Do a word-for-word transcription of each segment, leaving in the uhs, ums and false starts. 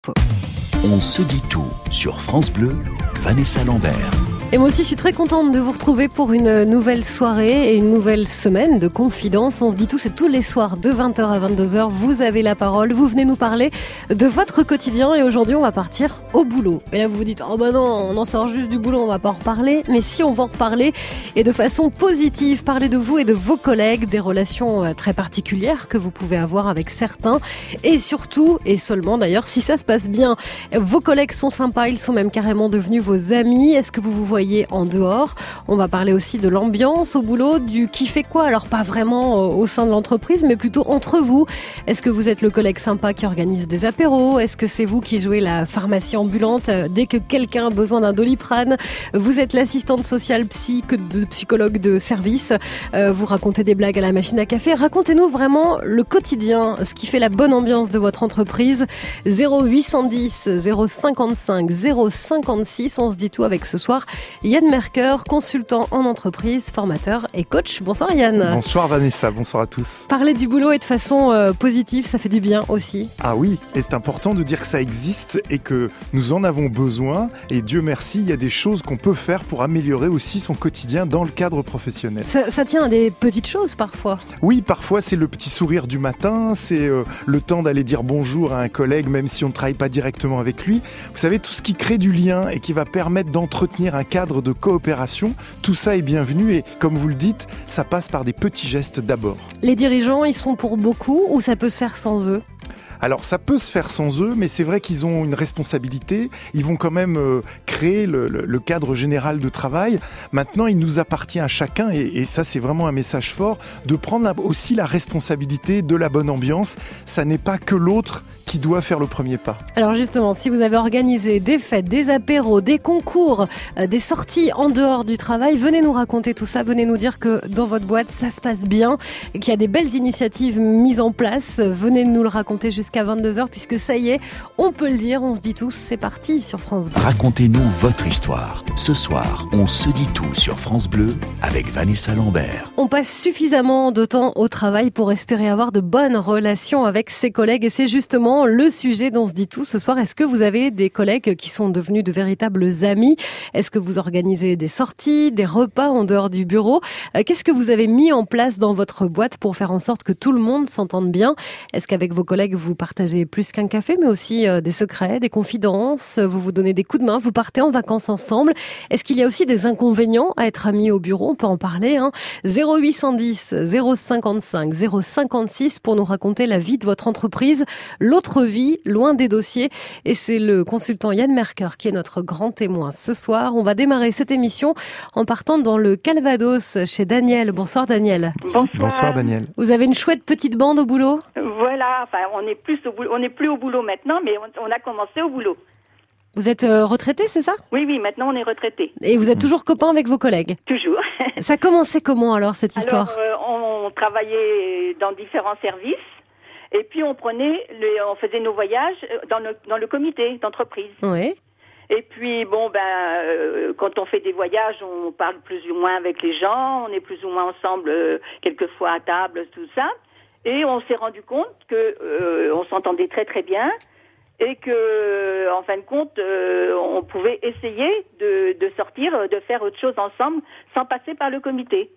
On se dit tout sur France Bleu, Vanessa Lambert. Et moi aussi, je suis très contente de vous retrouver pour une nouvelle soirée et une nouvelle semaine de confidence. On se dit tout, c'est tous les soirs de vingt heures à vingt-deux heures. Vous avez la parole, vous venez nous parler de votre quotidien et aujourd'hui, on va partir au boulot. Et là, vous vous dites, oh ben non, on en sort juste du boulot, on va pas en reparler. Mais si, on va en reparler et de façon positive, parler de vous et de vos collègues, des relations très particulières que vous pouvez avoir avec certains et surtout, et seulement d'ailleurs, si ça se passe bien, vos collègues sont sympas, ils sont même carrément devenus vos amis. Est-ce que vous vous voyez en dehors? On va parler aussi de l'ambiance au boulot, du qui fait quoi, alors pas vraiment au sein de l'entreprise, mais plutôt entre vous. Est-ce que vous êtes le collègue sympa qui organise des apéros? Est-ce que c'est vous qui jouez la pharmacie ambulante dès que quelqu'un a besoin d'un Doliprane? Vous êtes l'assistante sociale psy, que de psychologue de service. Euh, vous racontez des blagues à la machine à café. Racontez-nous vraiment le quotidien, ce qui fait la bonne ambiance de votre entreprise. zéro huit cent dix, zéro cinquante-cinq, zéro cinquante-six. On se dit tout avec ce soir Yann Mercœur, consultant en entreprise, formateur et coach. Bonsoir Yann. Bonsoir Vanessa, bonsoir à tous. Parler du boulot et de façon euh, positive, ça fait du bien aussi. Ah oui, et c'est important de dire que ça existe et que nous en avons besoin. Et Dieu merci, il y a des choses qu'on peut faire pour améliorer aussi son quotidien dans le cadre professionnel. Ça, ça tient à des petites choses parfois. Oui, parfois c'est le petit sourire du matin, c'est euh, le temps d'aller dire bonjour à un collègue même si on ne travaille pas directement avec lui. Vous savez, tout ce qui crée du lien et qui va permettre d'entretenir un cadre de coopération, tout ça est bienvenu et comme vous le dites, ça passe par des petits gestes d'abord. Les dirigeants, ils sont pour beaucoup ou ça peut se faire sans eux ? Alors ça peut se faire sans eux, mais c'est vrai qu'ils ont une responsabilité, ils vont quand même euh, créer le, le, le cadre général de travail. Maintenant, il nous appartient à chacun, et, et ça c'est vraiment un message fort, de prendre la, aussi la responsabilité de la bonne ambiance. Ça n'est pas que l'autre qui doit faire le premier pas. Alors justement, si vous avez organisé des fêtes, des apéros, des concours, euh, des sorties en dehors du travail, venez nous raconter tout ça, venez nous dire que dans votre boîte, ça se passe bien, qu'il y a des belles initiatives mises en place. Venez nous le raconter jusqu'à à vingt-deux heures, puisque ça y est, on peut le dire, on se dit tous, c'est parti sur France Bleu. Racontez-nous votre histoire. Ce soir, on se dit tout sur France Bleu avec Vanessa Lambert. On passe suffisamment de temps au travail pour espérer avoir de bonnes relations avec ses collègues et c'est justement le sujet dont on se dit tout ce soir. Est-ce que vous avez des collègues qui sont devenus de véritables amis? Est-ce que vous organisez des sorties, des repas en dehors du bureau? Qu'est-ce que vous avez mis en place dans votre boîte pour faire en sorte que tout le monde s'entende bien? Est-ce qu'avec vos collègues, vous partagez plus qu'un café, mais aussi euh, des secrets, des confidences, vous vous donnez des coups de main, vous partez en vacances ensemble. Est-ce qu'il y a aussi des inconvénients à être amis au bureau? On peut en parler. Hein. zéro huit cent dix, zéro cinquante-cinq, zéro cinquante-six pour nous raconter la vie de votre entreprise, l'autre vie, loin des dossiers. Et c'est le consultant Yann Mercœur qui est notre grand témoin ce soir. On va démarrer cette émission en partant dans le Calvados chez Daniel. Bonsoir Daniel. Bonsoir. Bonsoir Daniel. Vous avez une chouette petite bande au boulot? Voilà, enfin on est plus au boulot, on n'est plus au boulot maintenant, mais on, on a commencé au boulot. Vous êtes euh, retraité, c'est ça? Oui, oui, maintenant on est retraité. Et vous êtes toujours copain avec vos collègues? Toujours. Ça commençait comment alors cette histoire? Alors, euh, on travaillait dans différents services et puis on prenait, les, on faisait nos voyages dans le, dans le comité d'entreprise. Oui. Et puis bon ben euh, quand on fait des voyages, on parle plus ou moins avec les gens, on est plus ou moins ensemble euh, quelquefois à table, tout ça. Et on s'est rendu compte que euh, on s'entendait très très bien et que en fin de compte euh, on pouvait essayer de, de sortir, de faire autre chose ensemble sans passer par le comité.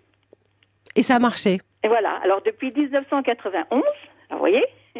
Et ça a marché. Et voilà. Alors depuis dix-neuf cent quatre-vingt-onze, vous voyez,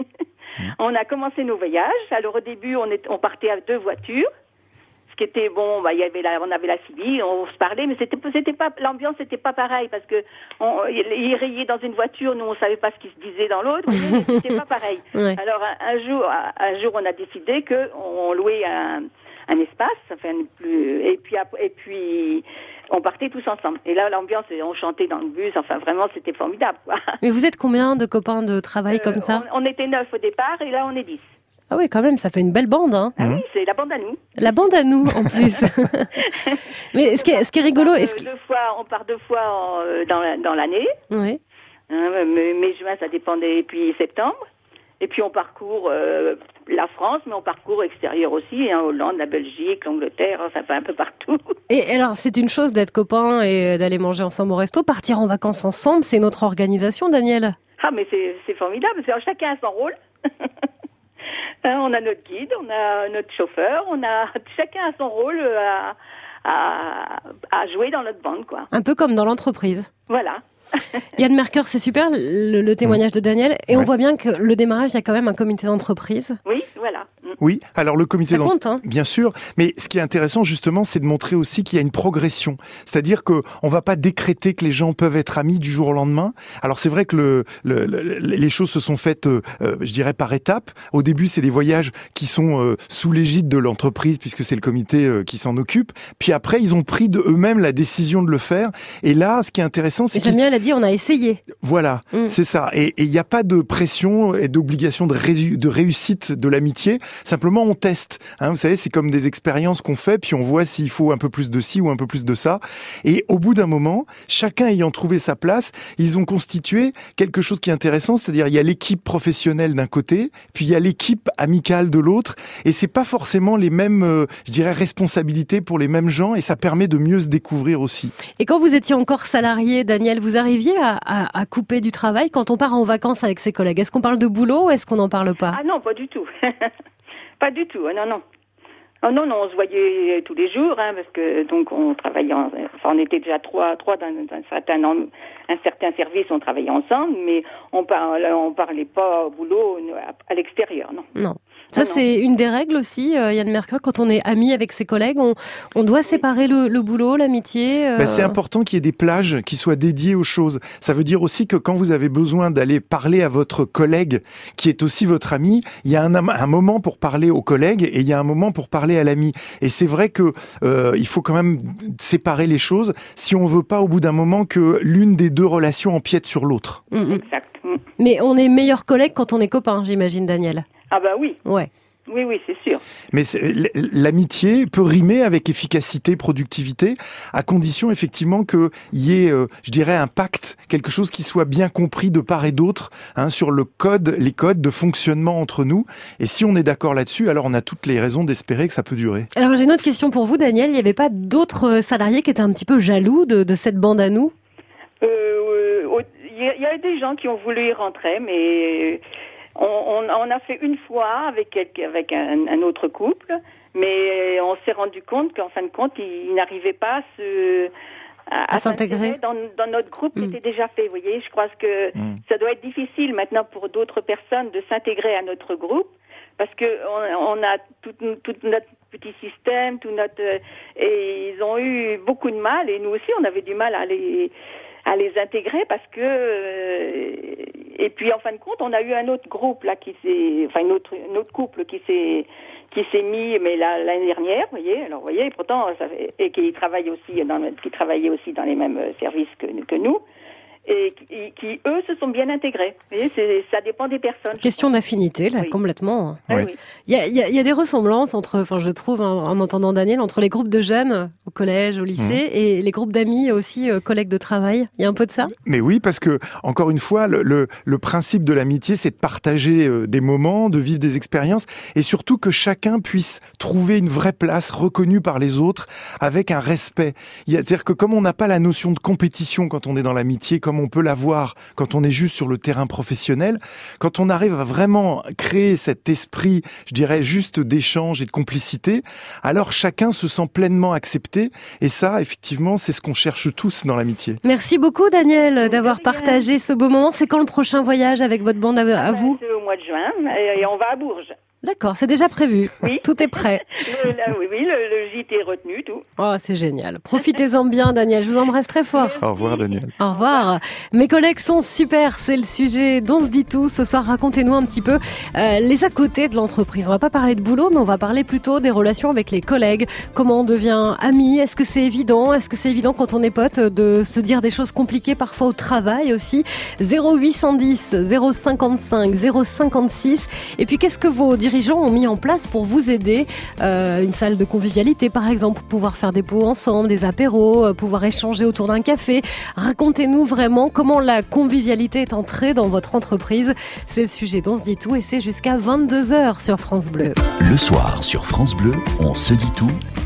on a commencé nos voyages. Alors au début on, est, on partait à deux voitures. Ce qui était bon, bah il y avait la, on avait la Civi, on se parlait, mais c'était, c'était pas, l'ambiance était pas pareille parce que on, il rayait dans une voiture, nous on savait pas ce qui se disait dans l'autre, mais c'était pas pareil. Ouais. Alors un, un jour, un jour on a décidé que on louait un, un espace, enfin plus, et puis et puis on partait tous ensemble. Et là l'ambiance, on chantait dans le bus, enfin vraiment c'était formidable, quoi. Mais vous êtes combien de copains de travail euh, comme ça? on, on était neuf au départ et là on est dix. Ah oui, quand même, ça fait une belle bande, hein. Ah oui, c'est la bande à nous. La bande à nous, en plus. Mais ce qui est, ce qui est rigolo... On part, est-ce deux, deux fois, on part deux fois en, euh, dans, la, dans l'année. Oui. Hein, mai, juin, ça dépendait, et puis septembre. Et puis on parcourt euh, la France, mais on parcourt extérieur aussi, hein, Hollande, la Belgique, l'Angleterre, enfin un peu partout. Et alors, c'est une chose d'être copains et d'aller manger ensemble au resto. Partir en vacances ensemble, c'est notre organisation, Daniel. Ah, mais c'est, c'est formidable, c'est, chacun a son rôle. Hein, on a notre guide, on a notre chauffeur, on a chacun a son rôle à, à, à jouer dans notre bande, quoi. Un peu comme dans l'entreprise. Voilà. Yann Mercure, c'est super le, le témoignage de Daniel. Et ouais. on voit bien que le démarrage, il y a quand même un comité d'entreprise. Oui, voilà. Oui, alors le comité Ça compte, hein. bien sûr, mais ce qui est intéressant justement, c'est de montrer aussi qu'il y a une progression. C'est-à-dire que on va pas décréter que les gens peuvent être amis du jour au lendemain. Alors c'est vrai que le, le, le les choses se sont faites, euh, je dirais par étapes. Au début, c'est des voyages qui sont euh, sous l'égide de l'entreprise puisque c'est le comité euh, qui s'en occupe. Puis après, ils ont pris de eux-mêmes la décision de le faire. Et là, ce qui est intéressant, c'est et Jamie, elle a dit, on a essayé. Voilà, mmh. c'est ça. Et il n'y a pas de pression et d'obligation de, résu- de réussite de l'amitié. Simplement, on teste. Hein, vous savez, c'est comme des expériences qu'on fait, puis on voit s'il faut un peu plus de ci ou un peu plus de ça. Et au bout d'un moment, chacun ayant trouvé sa place, ils ont constitué quelque chose qui est intéressant, c'est-à-dire il y a l'équipe professionnelle d'un côté, puis il y a l'équipe amicale de l'autre, et c'est pas forcément les mêmes, euh, je dirais, responsabilités pour les mêmes gens, et ça permet de mieux se découvrir aussi. Et quand vous étiez encore salarié, Daniel, vous arriviez à, à, à couper du travail quand on part en vacances avec ses collègues? Est-ce qu'on parle de boulot ou est-ce qu'on n'en parle pas? Ah non, pas du tout. Pas du tout, non, non. Oh non, non, on se voyait tous les jours, hein, parce que donc on travaillait, en, enfin on était déjà trois, trois dans, dans un certain un certain service, on travaillait ensemble, mais on parlait, on parlait pas au boulot à, à l'extérieur, non. Non. Ça, non, c'est non. une des règles aussi, euh, Yann Mercure, quand on est ami avec ses collègues, on, on doit séparer le, le boulot, l'amitié. Euh... Ben, c'est important qu'il y ait des plages qui soient dédiées aux choses. Ça veut dire aussi que quand vous avez besoin d'aller parler à votre collègue, qui est aussi votre ami, il y a un, un moment pour parler au collègue et il y a un moment pour parler à l'ami. Et c'est vrai que euh, il faut quand même séparer les choses si on veut pas au bout d'un moment que l'une des deux relations empiète sur l'autre. Mmh, mmh. Exact. Mmh. Mais on est meilleurs collègues quand on est copains, j'imagine, Daniel. Ah bah oui. Ouais. Oui, oui, c'est sûr. Mais c'est, l'amitié peut rimer avec efficacité, productivité, à condition effectivement qu'il y ait, euh, je dirais, un pacte, quelque chose qui soit bien compris de part et d'autre, hein, sur le code, les codes de fonctionnement entre nous. Et si on est d'accord là-dessus, alors on a toutes les raisons d'espérer que ça peut durer. Alors j'ai une autre question pour vous, Daniel. Il n'y avait pas d'autres salariés qui étaient un petit peu jaloux de, de cette bande à nous? Il euh, y, y a des gens qui ont voulu y rentrer, mais... On, on, on a fait une fois avec, avec un, un autre couple, mais on s'est rendu compte qu'en fin de compte, ils, ils n'arrivaient pas à, se, à, à, à s'intégrer dans, dans notre groupe qui mmh. était déjà fait. Vous voyez, je crois que mmh. ça doit être difficile maintenant pour d'autres personnes de s'intégrer à notre groupe, parce que on, on a tout, tout notre petit système, tout notre et ils ont eu beaucoup de mal, et nous aussi on avait du mal à les à les intégrer parce que euh, et puis en fin de compte on a eu un autre groupe là qui s'est enfin une autre un autre couple qui s'est qui s'est mis mais là l'année dernière, vous voyez, alors vous voyez, pourtant ça fait, et qui travaille aussi dans qui travaillait aussi dans les mêmes services que que nous. Et qui, qui, eux, se sont bien intégrés. Vous voyez, c'est, ça dépend des personnes. Question d'affinité, là, oui. complètement. Ah, oui. oui. Il y a, il y a, il y a des ressemblances entre, enfin, je trouve, hein, en entendant Daniel, entre les groupes de jeunes au collège, au lycée, mmh. et les groupes d'amis aussi, euh, collègues de travail. Il y a un peu de ça? Mais oui, parce que, encore une fois, le, le, le principe de l'amitié, c'est de partager euh, des moments, de vivre des expériences, et surtout que chacun puisse trouver une vraie place reconnue par les autres, avec un respect. Il y a, c'est-à-dire que comme on n'a pas la notion de compétition quand on est dans l'amitié, comme on peut l'avoir quand on est juste sur le terrain professionnel, quand on arrive à vraiment créer cet esprit, je dirais, juste d'échange et de complicité, alors chacun se sent pleinement accepté, et ça, effectivement, c'est ce qu'on cherche tous dans l'amitié. Merci beaucoup, Daniel, d'avoir partagé ce beau moment. C'est quand le prochain voyage avec votre bande à, à vous? C'est au mois de juin, et on va à Bourges. D'accord, c'est déjà prévu. Oui. Tout est prêt. le, là, oui, oui, le, le gîte est retenu, tout. Oh, c'est génial. Profitez-en bien, Daniel. Je vous embrasse très fort. Au revoir, Daniel. Au revoir. Mes collègues sont super. C'est le sujet dont se dit tout. Ce soir, racontez-nous un petit peu euh, les à côté de l'entreprise. On va pas parler de boulot, mais on va parler plutôt des relations avec les collègues. Comment on devient ami? Est-ce que c'est évident? Est-ce que c'est évident quand on est pote de se dire des choses compliquées parfois au travail aussi? zéro huit cent dix, zéro cinquante-cinq, zéro cinquante-six. Et puis, qu'est-ce que vos dirigeants ont mis en place pour vous aider? euh, Une salle de convivialité, par exemple, pour pouvoir faire des pots ensemble, des apéros, pouvoir échanger autour d'un café. Racontez-nous vraiment comment la convivialité est entrée dans votre entreprise. C'est le sujet dont se dit tout, et c'est jusqu'à vingt-deux heures sur France Bleu. Le soir sur France Bleu, on se dit tout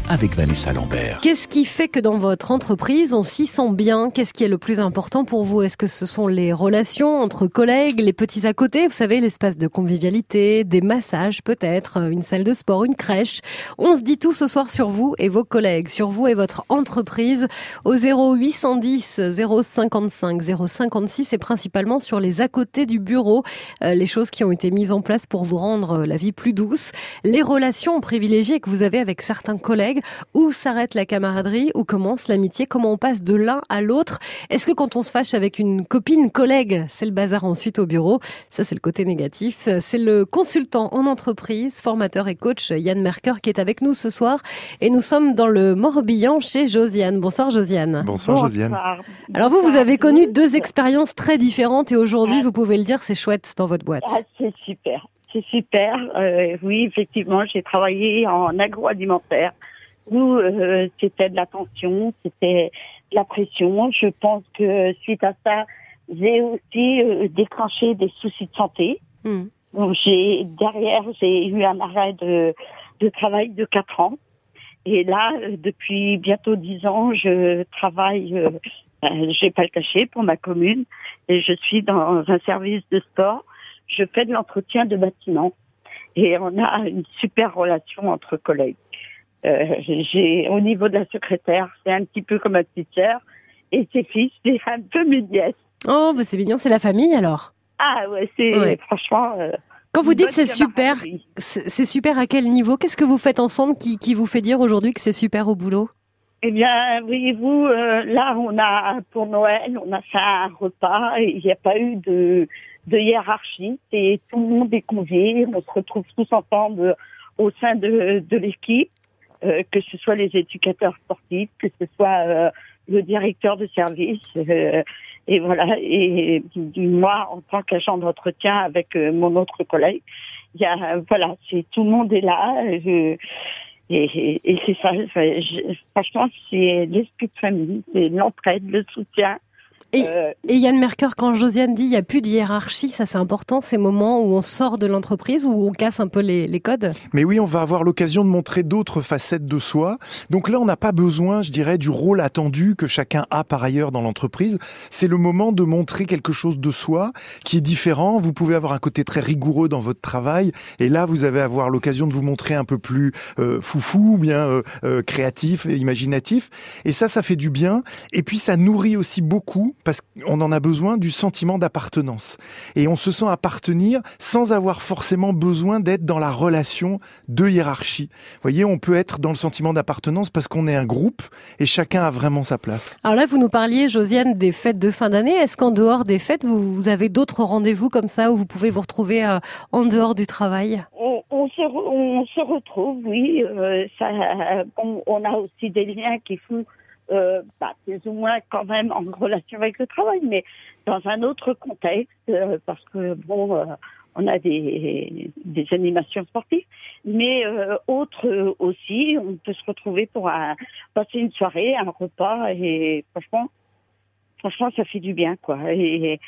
avec Vanessa Lambert. Qu'est-ce qui fait que dans votre entreprise, on s'y sent bien? Qu'est-ce qui est le plus important pour vous? Est-ce que ce sont les relations entre collègues, les petits à côté, vous savez, l'espace de convivialité, des massages peut-être, une salle de sport, une crèche? On se dit tout ce soir sur vous et vos collègues, sur vous et votre entreprise au zéro huit cent dix zéro cinquante-cinq zéro cinquante-six et principalement sur les à côté du bureau, euh, les choses qui ont été mises en place pour vous rendre la vie plus douce, les relations privilégiées que vous avez avec certains collègues. Où s'arrête la camaraderie? Où commence l'amitié? Comment on passe de l'un à l'autre? Est-ce que quand on se fâche avec une copine, collègue, c'est le bazar ensuite au bureau? Ça, c'est le côté négatif. C'est le consultant en entreprise, formateur et coach Yann Mercœur qui est avec nous ce soir. Et nous sommes dans le Morbihan chez Josiane. Bonsoir Josiane. Bonsoir Josiane. Bonsoir. Alors vous, vous avez connu deux expériences très différentes et aujourd'hui, vous pouvez le dire, c'est chouette dans votre boîte. Ah, c'est super. C'est super. Euh, oui, effectivement, j'ai travaillé en agroalimentaire où euh, c'était de la tension, c'était de la pression. Je pense que suite à ça, j'ai aussi euh, déclenché des soucis de santé. Mmh. Donc j'ai derrière, j'ai eu un arrêt de, de travail de quatre ans. Et là, euh, depuis bientôt dix ans, je travaille, euh, euh, je vais pas le cacher, pour ma commune. Et je suis dans un service de sport. Je fais de l'entretien de bâtiments. Et on a une super relation entre collègues. Euh, j'ai, au niveau de la secrétaire, c'est un petit peu comme ma petite sœur. Et ses fils, c'est un peu mes nièces. Oh, bah c'est mignon, c'est la famille alors. Ah ouais, c'est ouais. Franchement... Euh, Quand vous dites c'est super, c'est, c'est super à quel niveau? Qu'est-ce que vous faites ensemble qui, qui vous fait dire aujourd'hui que c'est super au boulot? Eh bien, voyez-vous, euh, là, on a, pour Noël, on a fait un repas et il n'y a pas eu de, de hiérarchie. Et tout le monde est convié, on se retrouve tous ensemble au sein de, de l'équipe, euh, que ce soit les éducateurs sportifs, que ce soit euh, le directeur de service, euh, et voilà. Et, et moi, en tant qu'agent d'entretien avec euh, mon autre collègue, il y a, voilà, c'est tout le monde est là. Je, Et, et, et c'est ça, je, franchement, c'est l'esprit de famille, c'est l'entraide, le soutien. Et, euh, et Yann Mercœur, quand Josiane dit il n'y a plus de hiérarchie, ça c'est important, ces moments où on sort de l'entreprise, où on casse un peu les, les codes. Mais oui, on va avoir l'occasion de montrer d'autres facettes de soi. Donc là, on n'a pas besoin, je dirais, du rôle attendu que chacun a par ailleurs dans l'entreprise. C'est le moment de montrer quelque chose de soi qui est différent. Vous pouvez avoir un côté très rigoureux dans votre travail. Et là, vous allez avoir l'occasion de vous montrer un peu plus euh, foufou, bien euh, euh, créatif et imaginatif. Et ça, ça fait du bien. Et puis, ça nourrit aussi beaucoup parce qu'on en a besoin du sentiment d'appartenance. Et on se sent appartenir sans avoir forcément besoin d'être dans la relation de hiérarchie. Vous voyez, on peut être dans le sentiment d'appartenance parce qu'on est un groupe et chacun a vraiment sa place. Alors là, vous nous parliez, Josiane, des fêtes de fin d'année. Est-ce qu'en dehors des fêtes, vous, vous avez d'autres rendez-vous comme ça où vous pouvez vous retrouver euh, en dehors du travail? on, on, se, on se retrouve, oui. Euh, ça, on, on a aussi des liens qui font Euh, bah, plus ou moins quand même en relation avec le travail, mais dans un autre contexte, euh, parce que bon, euh, on a des, des animations sportives, mais euh, autre euh, aussi, on peut se retrouver pour un, passer une soirée, un repas, et franchement, franchement, ça fait du bien, quoi. Et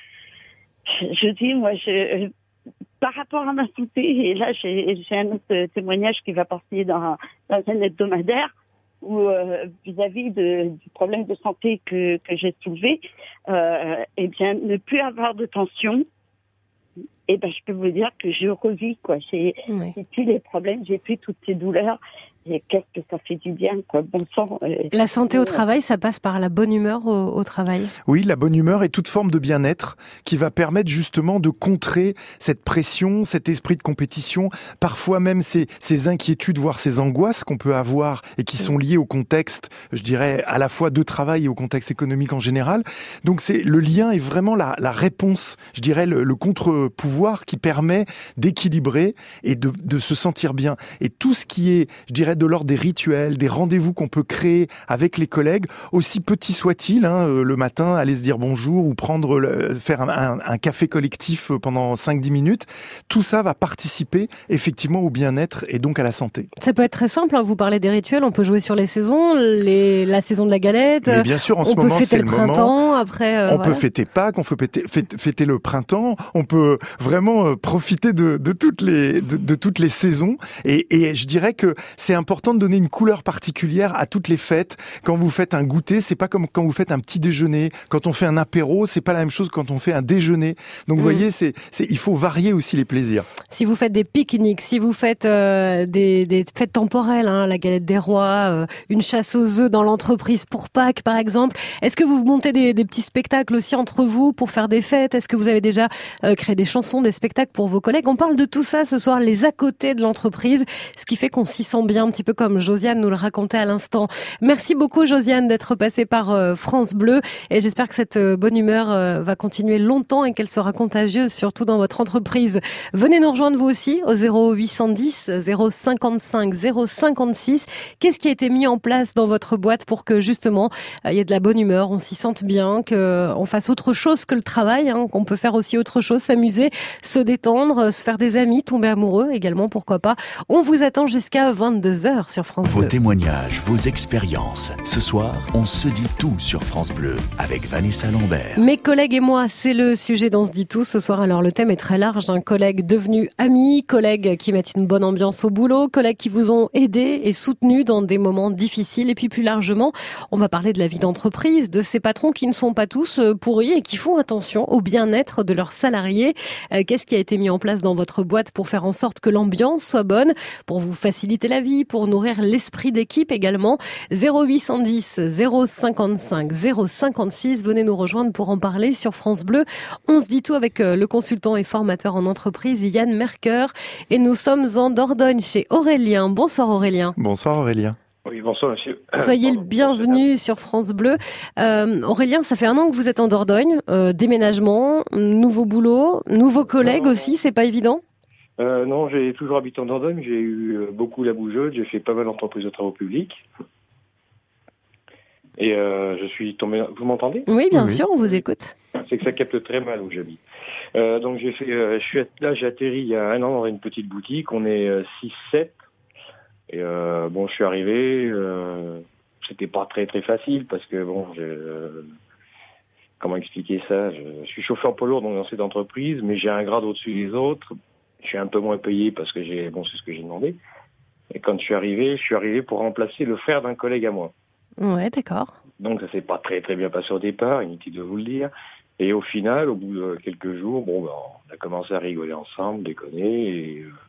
je dis, moi, je, par rapport à ma santé, et là, j'ai, j'ai un autre témoignage qui va passer dans, dans un hebdomadaire. Ou euh, vis-à-vis de, du problème de santé que, que j'ai soulevé, euh, eh bien, ne plus avoir de tension, eh ben, je peux vous dire que je revis, quoi. J'ai, oui. j'ai plus les problèmes, j'ai plus toutes ces douleurs. Et qu'est-ce que ça fait du bien, quoi. Bon sang. Euh, la santé au travail, ça passe par la bonne humeur au, au travail. Oui, la bonne humeur et toute forme de bien-être qui va permettre justement de contrer cette pression, cet esprit de compétition, parfois même ces, ces inquiétudes, voire ces angoisses qu'on peut avoir et qui sont liées au contexte, je dirais, à la fois de travail et au contexte économique en général. Donc c'est, le lien est vraiment la, la réponse, je dirais, le, le contre-pouvoir qui permet d'équilibrer et de, de se sentir bien. Et tout ce qui est, je dirais, de l'ordre des rituels, des rendez-vous qu'on peut créer avec les collègues, aussi petits soient-ils, hein, euh, le matin, aller se dire bonjour ou prendre le, faire un, un, un café collectif pendant cinq dix minutes, tout ça va participer effectivement au bien-être et donc à la santé. Ça peut être très simple, hein, vous parlez des rituels, on peut jouer sur les saisons, les, la saison de la galette, mais bien sûr, en ce on moment, peut fêter c'est le printemps, moment. après... Euh, on voilà. peut fêter Pâques, on peut fêter, fêter, fêter le printemps, on peut vraiment euh, profiter de, de, toutes les, de, de toutes les saisons et, et je dirais que c'est un important de donner une couleur particulière à toutes les fêtes. Quand vous faites un goûter, c'est pas comme quand vous faites un petit déjeuner. Quand on fait un apéro, c'est pas la même chose que quand on fait un déjeuner. Donc, vous mmh. voyez, c'est, c'est, il faut varier aussi les plaisirs. Si vous faites des pique-niques, si vous faites euh, des, des fêtes temporelles, hein, la galette des rois, euh, une chasse aux œufs dans l'entreprise pour Pâques, par exemple, est-ce que vous montez des, des petits spectacles aussi entre vous pour faire des fêtes? Est-ce que vous avez déjà euh, créé des chansons, des spectacles pour vos collègues? On parle de tout ça ce soir, les à côté de l'entreprise, ce qui fait qu'on s'y sent bien, un petit peu comme Josiane nous le racontait à l'instant. Merci beaucoup Josiane d'être passée par euh, France Bleu, et j'espère que cette euh, bonne humeur euh, va continuer longtemps et qu'elle sera contagieuse, surtout dans votre entreprise. Venez nous rejoindre vous aussi au zéro huit cent dix zéro cinquante-cinq zéro cinquante-six. Qu'est-ce qui a été mis en place dans votre boîte pour que justement il y ait de la bonne humeur, on s'y sente bien, qu'on fasse autre chose que le travail, hein, qu'on peut faire aussi autre chose, s'amuser, se détendre, se faire des amis, tomber amoureux également, pourquoi pas. On vous attend jusqu'à vingt-deux heures sur France Bleu. Vos témoignages, vos expériences. Ce soir, on se dit tout sur France Bleu avec Vanessa Lambert. Mes collègues et moi, c'est le sujet d'On se dit tout ce soir. Alors le thème est très large, un collègue devenu ami, collègues qui mettent une bonne ambiance au boulot, collègues qui vous ont aidé et soutenu dans des moments difficiles, et puis plus largement, on va parler de la vie d'entreprise, de ces patrons qui ne sont pas tous pourris et qui font attention au bien-être de leurs salariés. Qu'est-ce qui a été mis en place dans votre boîte pour faire en sorte que l'ambiance soit bonne, pour vous faciliter la vie, pour nourrir l'esprit d'équipe également? zéro huit cent dix zéro cinquante-cinq zéro cinquante-six, venez nous rejoindre pour en parler sur France Bleu. On se dit tout avec le consultant et formateur en entreprise Yann Mercœur, et nous sommes en Dordogne chez Aurélien. Bonsoir Aurélien. Bonsoir Aurélien. Oui, bonsoir monsieur. Soyez le bienvenu sur France Bleu. Euh, Aurélien, ça fait un an que vous êtes en Dordogne, euh, déménagement, nouveau boulot, nouveaux collègues aussi, c'est pas évident? euh, Non, j'ai toujours habité en Dordogne, j'ai eu beaucoup la bougeotte, j'ai fait pas mal d'entreprises de travaux publics. Et euh, je suis tombé... Vous m'entendez? Oui, bien oui. sûr, on vous écoute. C'est que ça capte très mal où j'habite. Euh, donc j'ai fait, euh, je suis là, j'ai atterri il y a un an dans une petite boutique, on est euh, six sept. Et euh, bon, je suis arrivé, euh, c'était pas très très facile parce que bon, je, euh, comment expliquer ça, je, je suis chauffeur poids lourd donc dans cette entreprise, mais j'ai un grade au-dessus des autres. Je suis un peu moins payé parce que j'ai, bon, c'est ce que j'ai demandé. Et quand je suis arrivé, je suis arrivé pour remplacer le frère d'un collègue à moi. Ouais, d'accord. Donc ça s'est pas très très bien passé au départ, inutile de vous le dire. Et au final, au bout de quelques jours, bon, ben, on a commencé à rigoler ensemble, déconner. Et euh,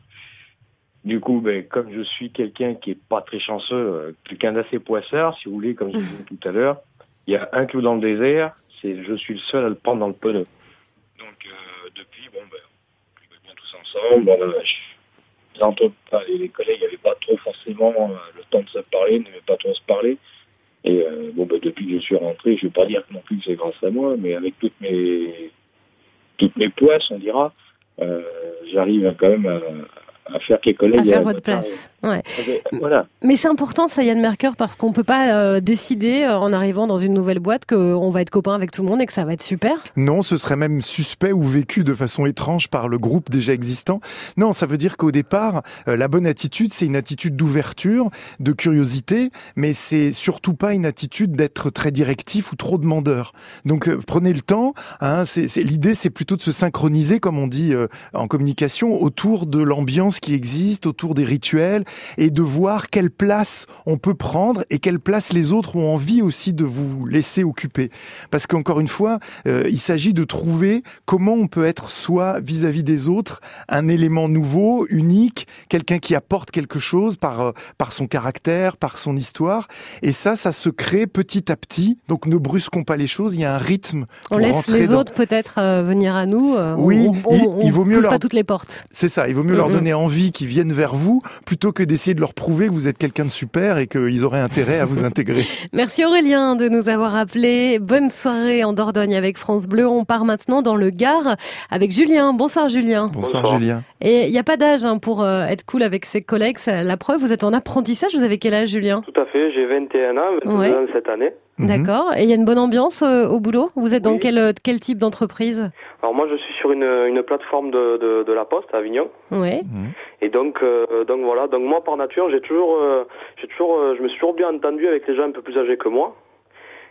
du coup, ben, comme je suis quelqu'un qui est pas très chanceux, euh, quelqu'un d'assez poissard, si vous voulez, comme je disais tout à l'heure, il y a un clou dans le désert, c'est je suis le seul à le prendre dans le pneu. Donc euh, depuis, bon, ben, on rigole bien tous ensemble. On a, les, entre, enfin, les, les collègues n'avaient pas trop forcément euh, le temps de se parler, n'aimaient pas trop se parler. Et euh, bon, bah, depuis que je suis rentré, je ne vais pas dire non plus que c'est grâce à moi, mais avec toutes mes toutes mes poisses, on dira, euh, j'arrive quand même à, à faire que les collègues... À faire votre place. Ouais. Voilà. Mais c'est important ça, Yann Mercœur, parce qu'on peut pas euh, décider euh, en arrivant dans une nouvelle boîte qu'on va être copain avec tout le monde et que ça va être super. Non, ce serait même suspect ou vécu de façon étrange par le groupe déjà existant. Non, ça veut dire qu'au départ, euh, la bonne attitude, c'est une attitude d'ouverture, de curiosité, mais c'est surtout pas une attitude d'être très directif ou trop demandeur. Donc euh, prenez le temps. Hein, c'est, c'est, l'idée, c'est plutôt de se synchroniser, comme on dit euh, en communication, autour de l'ambiance qui existe, autour des rituels, et de voir quelle place on peut prendre et quelle place les autres ont envie aussi de vous laisser occuper. Parce qu'encore une fois, euh, il s'agit de trouver comment on peut être soi vis-à-vis des autres, un élément nouveau, unique, quelqu'un qui apporte quelque chose par euh, par son caractère, par son histoire. Et ça, ça se crée petit à petit. Donc ne brusquons pas les choses. Il y a un rythme. On laisse les dans... autres peut-être euh, venir à nous. Euh, oui, on, on, il, on, il vaut mieux pousse leur... pas toutes les portes. C'est ça. Il vaut mieux mmh. leur donner envie qu'ils viennent vers vous plutôt que d'essayer de leur prouver que vous êtes quelqu'un de super et qu'ils auraient intérêt à vous intégrer. Merci Aurélien de nous avoir appelés. Bonne soirée en Dordogne avec France Bleu. On part maintenant dans le Gard avec Julien. Bonsoir Julien. Bonsoir, Bonsoir. Julien. Et il n'y a pas d'âge hein, pour euh, être cool avec ses collègues. Ça, la preuve, vous êtes en apprentissage. Vous avez quel âge Julien? Tout à fait, j'ai vingt et un ans, vingt-deux ouais. ans cette année. D'accord. Et il y a une bonne ambiance euh, au boulot? Vous êtes dans oui. quel, quel type d'entreprise? Alors moi je suis sur une, une plateforme de, de, de la Poste à Avignon. Ouais. Mmh. Et donc euh, donc voilà, donc moi par nature j'ai toujours euh, j'ai toujours euh, je me suis toujours bien entendu avec les gens un peu plus âgés que moi.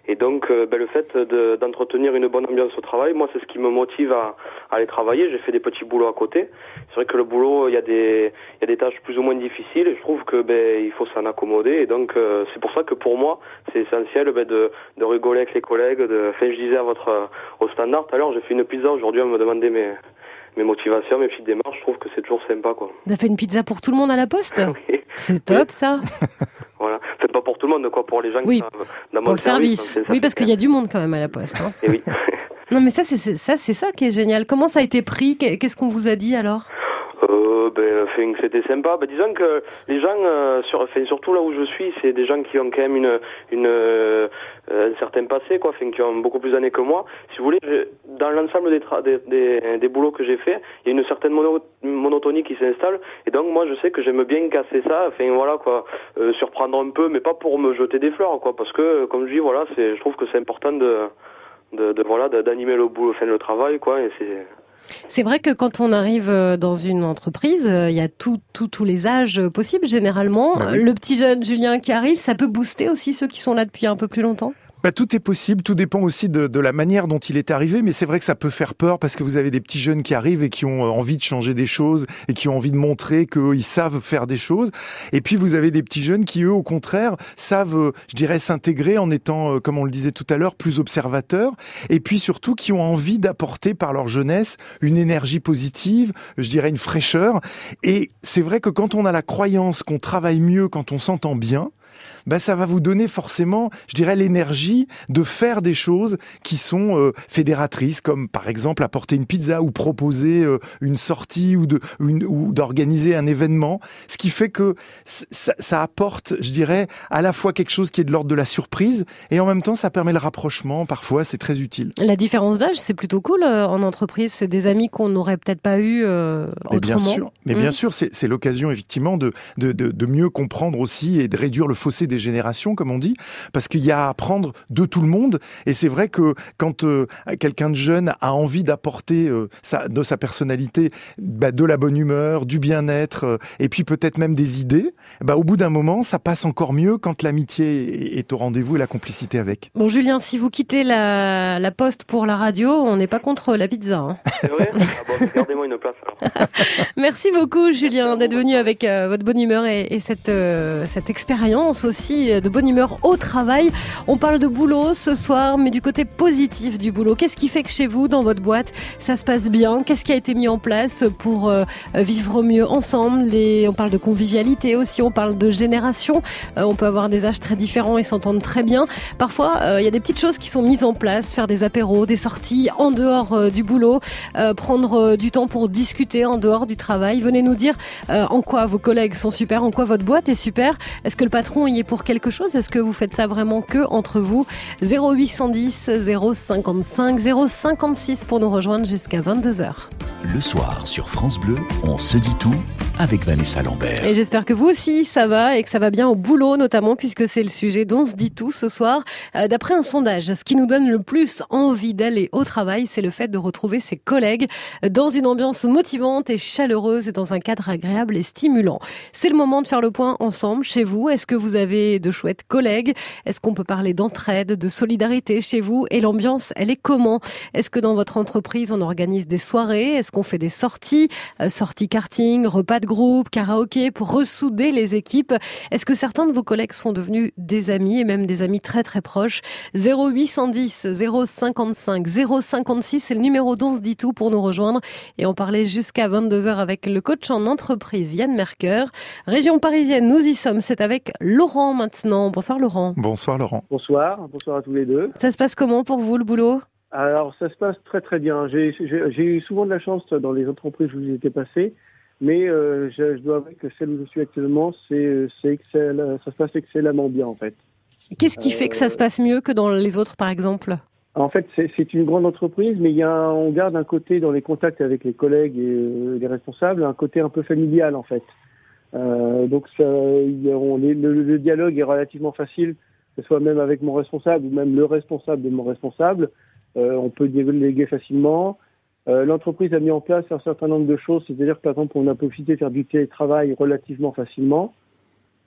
Et donc, euh, ben, le fait de, d'entretenir une bonne ambiance au travail, moi, c'est ce qui me motive à, à aller travailler. J'ai fait des petits boulots à côté. C'est vrai que le boulot, il y a des, il y a des tâches plus ou moins difficiles, et je trouve que ben, il faut s'en accommoder. Et donc, euh, c'est pour ça que pour moi, c'est essentiel ben, de, de rigoler avec les collègues. De, enfin, je disais à votre, euh, au standard tout à l'heure, j'ai fait une pizza aujourd'hui, on me demandait mes, mes motivations, mes petites démarches. Je trouve que c'est toujours sympa, quoi. T'as fait une pizza pour tout le monde à la poste? Oui. C'est top, ça. Voilà. C'est pas pour tout le monde, quoi, pour les gens oui, qui sont dans mon pour le service. service. Oui, parce qu'il y a du monde quand même à la poste. Hein. Et oui. Non, mais ça, c'est, c'est ça, c'est ça qui est génial. Comment ça a été pris? Qu'est-ce qu'on vous a dit alors? Euh, ben, enfin, c'était sympa. Ben, disons que les gens, euh, sur, enfin, surtout là où je suis, c'est des gens qui ont quand même une, une, euh, un certain passé, quoi, enfin, qui ont beaucoup plus d'années que moi. Si vous voulez, je, dans l'ensemble des, tra- des, des, des boulots que j'ai fait, il y a une certaine mono- monotonie qui s'installe. Et donc, moi, je sais que j'aime bien casser ça. Enfin, voilà, quoi, euh, surprendre un peu, mais pas pour me jeter des fleurs, quoi, parce que, comme je dis, voilà, c'est, je trouve que c'est important de, de, de voilà, d'animer le boulot, enfin, le travail, quoi, et c'est. C'est vrai que quand on arrive dans une entreprise, il y a tout, tout, tous les âges possibles généralement. Bah oui. Le petit jeune Julien qui arrive, ça peut booster aussi ceux qui sont là depuis un peu plus longtemps? Bah, tout est possible, tout dépend aussi de, de la manière dont il est arrivé, mais c'est vrai que ça peut faire peur parce que vous avez des petits jeunes qui arrivent et qui ont envie de changer des choses et qui ont envie de montrer qu'ils savent faire des choses. Et puis vous avez des petits jeunes qui, eux, au contraire, savent, je dirais, s'intégrer en étant, comme on le disait tout à l'heure, plus observateurs. Et puis surtout qui ont envie d'apporter par leur jeunesse une énergie positive, je dirais une fraîcheur. Et c'est vrai que quand on a la croyance qu'on travaille mieux quand on s'entend bien, ben ça va vous donner forcément, je dirais, l'énergie de faire des choses qui sont euh, fédératrices, comme par exemple apporter une pizza ou proposer euh, une sortie ou, de, une, ou d'organiser un événement. Ce qui fait que ça, ça apporte, je dirais, à la fois quelque chose qui est de l'ordre de la surprise et en même temps ça permet le rapprochement. Parfois, c'est très utile. La différence d'âge, c'est plutôt cool euh, en entreprise. C'est des amis qu'on n'aurait peut-être pas eu euh, mais autrement. Bien sûr, mais mmh. bien sûr, c'est, c'est l'occasion effectivement de, de, de, de mieux comprendre aussi et de réduire le fossé des générations, comme on dit, parce qu'il y a à apprendre de tout le monde. Et c'est vrai que quand euh, quelqu'un de jeune a envie d'apporter euh, sa, de sa personnalité bah, de la bonne humeur, du bien-être, euh, et puis peut-être même des idées, bah, au bout d'un moment, ça passe encore mieux quand l'amitié est au rendez-vous et la complicité avec. Bon, Julien, si vous quittez la, la poste pour la radio, on n'est pas contre la pizza. Hein. C'est vrai? Ah bon, gardez-moi une place alors. Merci beaucoup, Julien, d'être venu avec euh, votre bonne humeur et, et cette, euh, cette expérience aussi de bonne humeur au travail. On parle de boulot ce soir, mais du côté positif du boulot. Qu'est-ce qui fait que chez vous, dans votre boîte, ça se passe bien? Qu'est-ce qui a été mis en place pour euh, vivre mieux ensemble? Les... On parle de convivialité aussi, on parle de génération. Euh, on peut avoir des âges très différents et s'entendre très bien. Parfois, il euh, y a des petites choses qui sont mises en place, faire des apéros, des sorties en dehors euh, du boulot, euh, prendre euh, du temps pour discuter en dehors du travail. Venez nous dire euh, en quoi vos collègues sont super, en quoi votre boîte est super. Est-ce que le patron y est pour quelque chose? Est-ce que vous faites ça vraiment que entre vous? Zéro huit cent dix, zéro cinquante-cinq, zéro cinquante-six pour nous rejoindre jusqu'à vingt-deux heures. Le soir sur France Bleu, on se dit tout avec Vanessa Lambert. Et j'espère que vous aussi ça va et que ça va bien au boulot notamment, puisque c'est le sujet dont on se dit tout ce soir. Euh, d'après un sondage, ce qui nous donne le plus envie d'aller au travail, c'est le fait de retrouver ses collègues dans une ambiance motivante et chaleureuse et dans un cadre agréable et stimulant. C'est le moment de faire le point ensemble chez vous. Est-ce que vous avez de chouettes collègues? Est-ce qu'on peut parler d'entraide, de solidarité chez vous? Et l'ambiance, elle est comment? Est-ce que dans votre entreprise, on organise des soirées? Est-ce qu'on fait des sorties, euh, sorties karting, repas de groupe, karaoké pour ressouder les équipes? Est-ce que certains de vos collègues sont devenus des amis et même des amis très très proches? Zéro huit cent dix, zéro cinquante-cinq, zéro cinquante-six, c'est le numéro dont on se dit tout pour nous rejoindre et en parler jusqu'à vingt-deux heures avec le coach en entreprise Yann Mercœur. Région parisienne, nous y sommes, c'est avec Laurent maintenant. Bonsoir Laurent. Bonsoir Laurent. Bonsoir, bonsoir à tous les deux. Ça se passe comment pour vous le boulot? Alors ça se passe très très bien. J'ai, j'ai, j'ai eu souvent de la chance dans les entreprises où j'étais passé, mais euh, je, je dois avouer que celle où je suis actuellement, c'est, c'est excell, ça se passe excellemment bien en fait. Qu'est-ce qui euh, fait que ça se passe mieux que dans les autres par exemple? En fait, c'est, c'est une grande entreprise, mais il y a un, on garde un côté dans les contacts avec les collègues et euh, les responsables, un côté un peu familial en fait. Euh, donc ça, y a, on est, le, le dialogue est relativement facile, que ce soit même avec mon responsable ou même le responsable de mon responsable. Euh, on peut déléguer facilement. Euh, l'entreprise a mis en place un certain nombre de choses, c'est-à-dire que par exemple on a profité de faire du télétravail relativement facilement.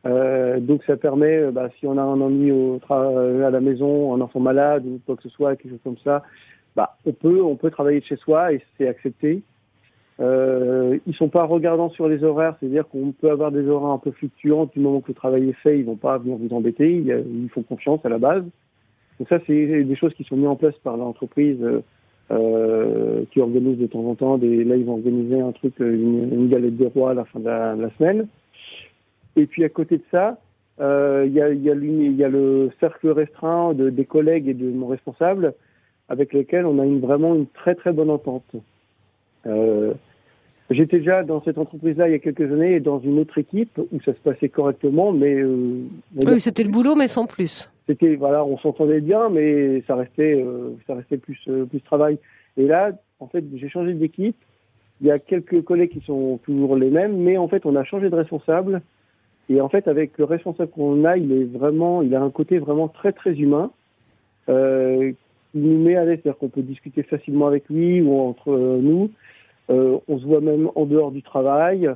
Euh, donc ça permet, bah, si on a un ennui au tra- à la maison, un enfant malade ou quoi que ce soit, quelque chose comme ça, bah, on peut, on peut travailler de chez soi et c'est accepté. Euh, ils sont pas regardants sur les horaires, c'est-à-dire qu'on peut avoir des horaires un peu fluctuants. Du moment que le travail est fait, ils vont pas venir vous embêter. Ils, ils font confiance à la base. Donc ça, c'est des choses qui sont mises en place par l'entreprise euh, qui organise de temps en temps. Des, là, ils vont organiser un truc, une, une galette des rois à la fin de la, de la semaine. Et puis à côté de ça, il euh, y, a, y, a y a le cercle restreint de, des collègues et de mon responsable avec lesquels on a une, vraiment une très très bonne entente. Euh, j'étais déjà dans cette entreprise-là il y a quelques années et dans une autre équipe où ça se passait correctement, mais euh, oui, c'était le boulot, mais sans plus. C'était voilà, on s'entendait bien, mais ça restait, euh, ça restait plus euh, plus travail. Et là, en fait, j'ai changé d'équipe. Il y a quelques collègues qui sont toujours les mêmes, mais en fait, on a changé de responsable. Et en fait, avec le responsable qu'on a, il est vraiment, il a un côté vraiment très très humain. Euh, il nous met à l'aise, c'est-à-dire qu'on peut discuter facilement avec lui ou entre euh, nous. Euh, on se voit même en dehors du travail.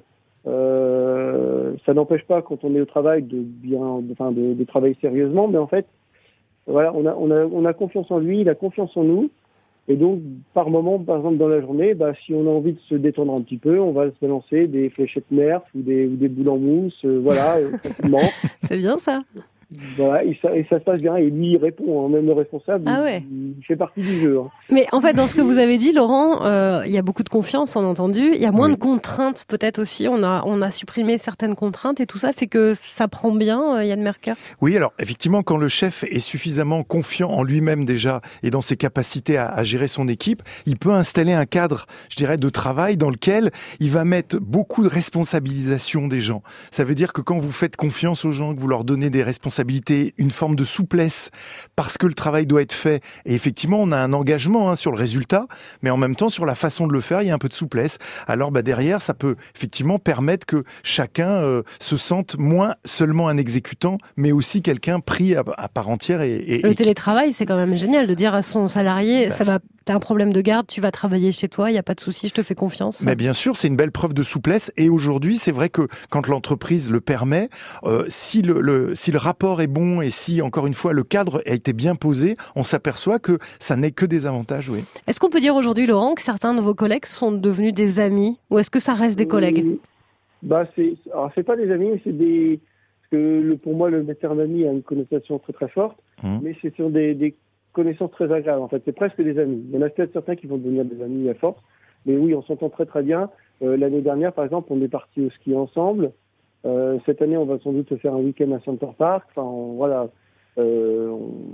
Euh, ça n'empêche pas, quand on est au travail, de bien, de, enfin, de, de travailler sérieusement. Mais en fait, voilà, on a, on a, on a confiance en lui, il a confiance en nous. Et donc, par moment, par exemple, dans la journée, bah, si on a envie de se détendre un petit peu, on va se balancer des fléchettes nerfs ou des, ou des boules en mousse, euh, voilà, euh, facilement. C'est bien ça. Voilà, et ça, et ça se passe bien. Et lui, il répond, hein, même le responsable, ah ouais. il, il fait partie du jeu. Hein. Mais en fait, dans ce que vous avez dit, Laurent, euh, il y a beaucoup de confiance, on a entendu. Il y a moins oui. de contraintes, peut-être aussi. On a, on a supprimé certaines contraintes et tout ça fait que ça prend bien, euh, Yann Mercœur. Oui, alors effectivement, quand le chef est suffisamment confiant en lui-même déjà et dans ses capacités à, à gérer son équipe, il peut installer un cadre, je dirais, de travail dans lequel il va mettre beaucoup de responsabilisation des gens. Ça veut dire que quand vous faites confiance aux gens, que vous leur donnez des responsabilités, une forme de souplesse parce que le travail doit être fait. Et effectivement, on a un engagement hein, sur le résultat, mais en même temps, sur la façon de le faire, il y a un peu de souplesse. Alors bah, derrière, ça peut effectivement permettre que chacun euh, se sente moins seulement un exécutant, mais aussi quelqu'un pris à, à part entière. Et, et, le et télétravail, c'est quand même génial de dire à son salarié, bah, ça va... T'as un problème de garde, tu vas travailler chez toi, il n'y a pas de souci, je te fais confiance. Mais bien sûr, c'est une belle preuve de souplesse. Et aujourd'hui, c'est vrai que quand l'entreprise le permet, euh, si, le, le, si le rapport est bon et si, encore une fois, le cadre a été bien posé, on s'aperçoit que ça n'est que des avantages. Oui. Est-ce qu'on peut dire aujourd'hui, Laurent, que certains de vos collègues sont devenus des amis? Ou est-ce que ça reste des collègues? euh, bah c'est, alors c'est pas des amis, mais c'est des... Parce que le, pour moi, le terme ami a une connotation très très forte, mmh. mais c'est sur des... des connaissances très agréables, en fait, c'est presque des amis. Il y en a peut-être certains qui vont devenir des amis à force, mais oui, on s'entend très très bien. Euh, l'année dernière, par exemple, on est parti au ski ensemble. Euh, cette année, on va sans doute faire un week-end à Center Park. Enfin, on, voilà, euh,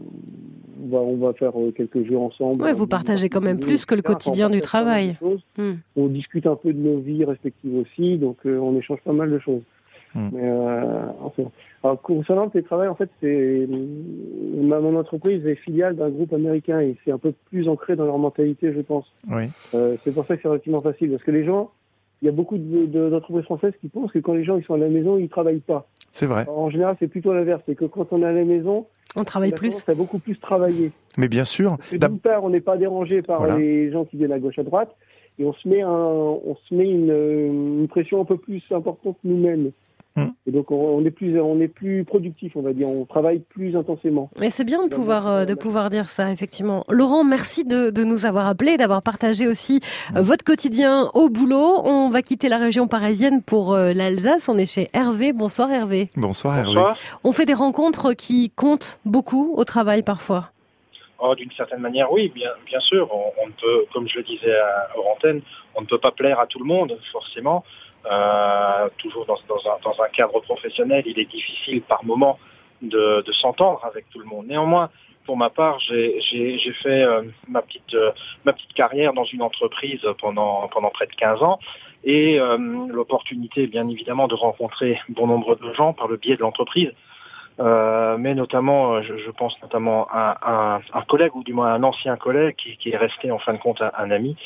on, va, on va faire quelques jours ensemble. Ouais, vous partagez quand même plus que le quotidien du travail. Hmm. On discute un peu de nos vies respectives aussi, donc euh, on échange pas mal de choses. Mmh. Mais euh, enfin, alors, concernant le télétravail, en fait, c'est ma, mon entreprise est filiale d'un groupe américain et c'est un peu plus ancré dans leur mentalité, je pense. Oui. Euh, c'est pour ça que c'est relativement facile, parce que les gens, il y a beaucoup de, de, d'entreprises françaises qui pensent que quand les gens ils sont à la maison, ils travaillent pas. C'est vrai. Alors, en général, c'est plutôt l'inverse, c'est que quand on est à la maison, on travaille on plus. Ça a beaucoup plus travaillé. Mais bien sûr. D'une part, on n'est pas dérangé par voilà. les gens qui viennent à gauche à droite, et on se met un, on se met une, une pression un peu plus importante nous-mêmes. Et donc on est plus on est plus productif, on va dire, on travaille plus intensément. Mais c'est bien de pouvoir euh, de pouvoir dire ça, effectivement. Laurent, merci de, de nous avoir appelés, d'avoir partagé aussi euh, votre quotidien au boulot. On va quitter la région parisienne pour euh, l'Alsace. On est chez Hervé. Bonsoir Hervé. Bonsoir Hervé. Bonsoir. On fait des rencontres qui comptent beaucoup au travail parfois. Oh, d'une certaine manière, oui, bien, bien sûr. On, on ne peut, comme je le disais à Orantène, on ne peut pas plaire à tout le monde, forcément. Euh, toujours dans, dans, un, dans un cadre professionnel, il est difficile par moment de, de s'entendre avec tout le monde. Néanmoins, pour ma part, j'ai, j'ai, j'ai fait euh, ma petite euh, ma petite carrière dans une entreprise pendant pendant près de quinze ans et euh, l'opportunité, bien évidemment, de rencontrer bon nombre de gens par le biais de l'entreprise. Euh, mais notamment, je, je pense notamment à, à un collègue, ou du moins un ancien collègue qui, qui est resté en fin de compte un, un ami,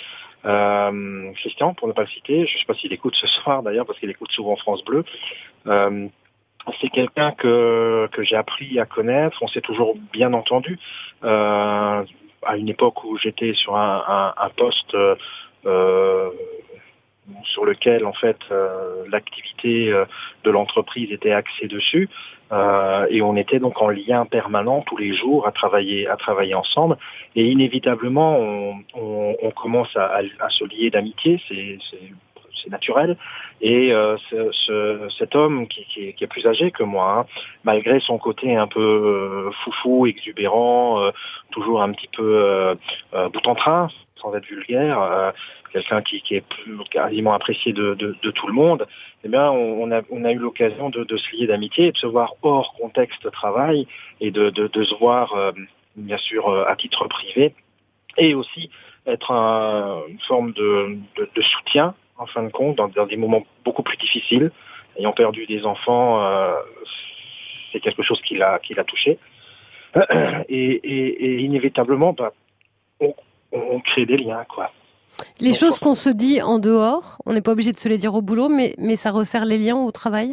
euh, Christian, pour ne pas le citer. Je ne sais pas s'il écoute ce soir d'ailleurs, parce qu'il écoute souvent France Bleu. Euh, c'est quelqu'un que, que j'ai appris à connaître, on s'est toujours bien entendu, euh, à une époque où j'étais sur un, un, un poste euh, sur lequel en fait euh, l'activité euh, de l'entreprise était axée dessus, euh, et on était donc en lien permanent tous les jours à travailler à travailler ensemble, et inévitablement on, on, on commence à, à, à se lier d'amitié, c'est, c'est c'est naturel. Et euh, ce, ce, cet homme qui, qui, est, qui est plus âgé que moi, hein, malgré son côté un peu euh, foufou, exubérant, euh, toujours un petit peu euh, euh, bout en train, sans être vulgaire, euh, quelqu'un qui, qui est plus, quasiment apprécié de, de, de tout le monde, eh bien, on, on, a, on a eu l'occasion de, de se lier d'amitié et de se voir hors contexte travail et de, de, de se voir, euh, bien sûr, euh, à titre privé, et aussi être un, une forme de, de, de soutien, en fin de compte, dans, dans des moments beaucoup plus difficiles. Ayant perdu des enfants, euh, c'est quelque chose qui l'a, qui l'a touché. Et, et, et inévitablement, bah, on, on crée des liens, quoi. Les Donc, choses qu'on se dit en dehors, on n'est pas obligé de se les dire au boulot, mais, mais ça resserre les liens au travail?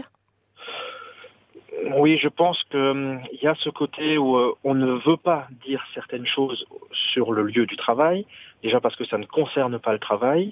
Oui, je pense qu'il hum, y a ce côté où euh, on ne veut pas dire certaines choses sur le lieu du travail, déjà parce que ça ne concerne pas le travail,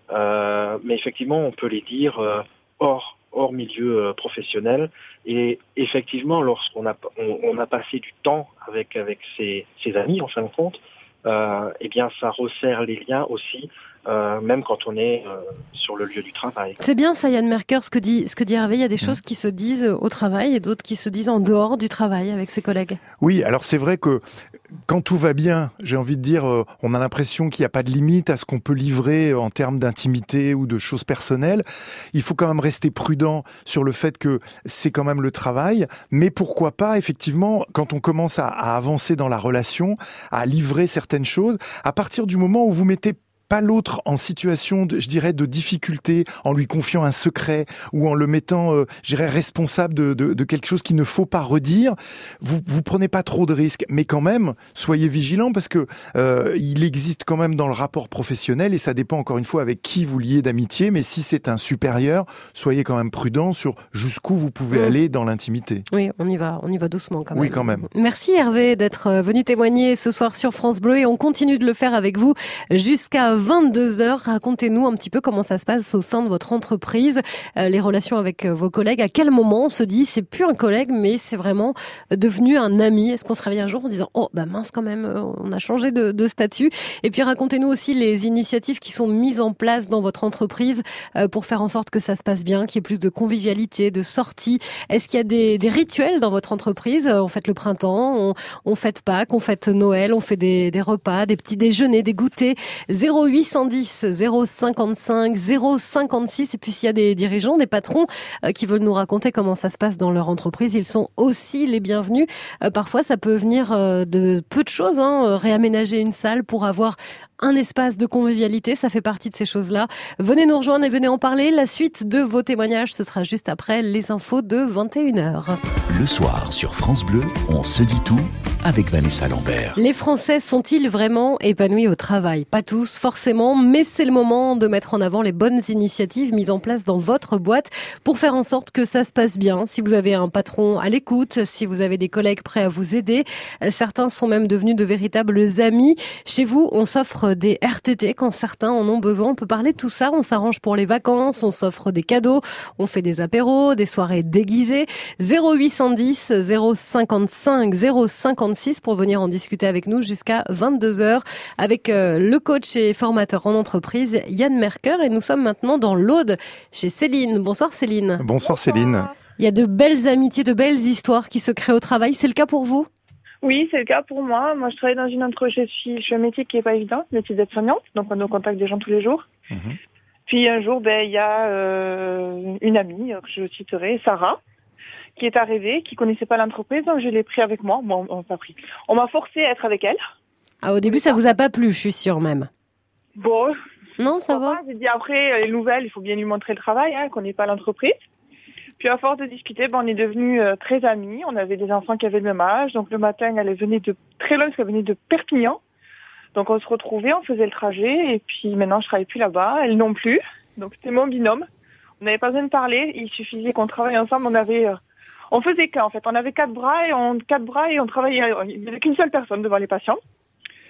euh, mais effectivement, on peut les dire euh, hors, hors milieu euh, professionnel. Et effectivement, lorsqu'on a, on, on a passé du temps avec, avec ses, ses amis, en fin de compte, euh, eh bien, ça resserre les liens aussi. Euh, même quand on est euh, sur le lieu du travail. C'est bien ça, Yann Mercœur, ce que dit, ce que dit Hervé. Il y a des choses qui se disent au travail et d'autres qui se disent en dehors du travail avec ses collègues. Oui, alors c'est vrai que quand tout va bien, j'ai envie de dire, euh, on a l'impression qu'il n'y a pas de limite à ce qu'on peut livrer en termes d'intimité ou de choses personnelles. Il faut quand même rester prudent sur le fait que c'est quand même le travail, mais pourquoi pas, effectivement, quand on commence à, à avancer dans la relation, à livrer certaines choses, à partir du moment où vous mettez pas l'autre en situation, de, je dirais, de difficulté, en lui confiant un secret ou en le mettant, euh, je dirais, responsable de, de, de quelque chose qu'il ne faut pas redire. Vous vous prenez pas trop de risques, mais quand même, soyez vigilants parce que euh, il existe quand même dans le rapport professionnel, et ça dépend encore une fois avec qui vous liez d'amitié, mais si c'est un supérieur, soyez quand même prudent sur jusqu'où vous pouvez mmh. aller dans l'intimité. Oui, on y va, on y va doucement quand même. Oui, quand même. Merci Hervé d'être venu témoigner ce soir sur France Bleu, et on continue de le faire avec vous jusqu'à vingt-deux heures. Racontez-nous un petit peu comment ça se passe au sein de votre entreprise, euh, les relations avec vos collègues. À quel moment on se dit c'est plus un collègue, mais c'est vraiment devenu un ami? Est-ce qu'on se réveille un jour en disant oh bah mince quand même, on a changé de, de statut? Et puis racontez-nous aussi les initiatives qui sont mises en place dans votre entreprise euh, pour faire en sorte que ça se passe bien, qu'il y ait plus de convivialité, de sorties. Est-ce qu'il y a des, des rituels dans votre entreprise? On fête le printemps, on, on fête Pâques, on fête Noël, on fait des, des repas, des petits déjeuners, des goûters. zéro huit cent dix zéro cinquante-cinq zéro cinquante-six. Et puis s'il y a des dirigeants, des patrons euh, qui veulent nous raconter comment ça se passe dans leur entreprise, ils sont aussi les bienvenus. Euh, parfois ça peut venir euh, de peu de choses, hein, réaménager une salle pour avoir un espace de convivialité, ça fait partie de ces choses-là. Venez nous rejoindre et venez en parler. La suite de vos témoignages, ce sera juste après les infos de vingt et une heures. Le soir, sur France Bleu, on se dit tout avec Vanessa Lambert. Les Français sont-ils vraiment épanouis au travail? Pas tous, forcément, mais c'est le moment de mettre en avant les bonnes initiatives mises en place dans votre boîte pour faire en sorte que ça se passe bien. Si vous avez un patron à l'écoute, si vous avez des collègues prêts à vous aider, certains sont même devenus de véritables amis. Chez vous, on s'offre des R T T quand certains en ont besoin. On peut parler de tout ça, on s'arrange pour les vacances, on s'offre des cadeaux, on fait des apéros, des soirées déguisées. zéro huit cent dix zéro cinquante-cinq zéro cinquante-six pour venir en discuter avec nous jusqu'à vingt-deux heures avec euh, le coach et formateur en entreprise Yann Mercœur, et nous sommes maintenant dans l'Aude chez Céline. Bonsoir Céline. Bonsoir Céline. Il y a de belles amitiés, de belles histoires qui se créent au travail, c'est le cas pour vous? Oui, c'est le cas pour moi. Moi, je travaille dans une entreprise, je suis, je suis un métier qui est pas évident, le métier d'aide-soignante, donc on est au contact des gens tous les jours. Mmh. Puis un jour, ben il y a euh, une amie que je citerai, Sarah, qui est arrivée, qui connaissait pas l'entreprise, donc je l'ai pris avec moi. Bon, on m'a pas pris. On m'a forcé à être avec elle. Ah, au début, ça vous a pas plu, je suis sûre même. Bon. Non, ça va. J'ai dit après, les nouvelles, il faut bien lui montrer le travail, hein, qu'on n'est pas l'entreprise. Puis à force de discuter, ben, on est devenus euh, très amis. On avait des enfants qui avaient le même âge. Donc le matin, elle venait de très loin, parce qu'elle venait de Perpignan. Donc on se retrouvait, on faisait le trajet. Et puis maintenant, je travaille plus là-bas. Elle non plus. Donc c'était mon binôme. On n'avait pas besoin de parler. Il suffisait qu'on travaille ensemble. On avait, euh, on faisait qu'un en fait. On avait quatre bras et on quatre bras et on travaillait. Il n'y avait qu'une seule personne devant les patients.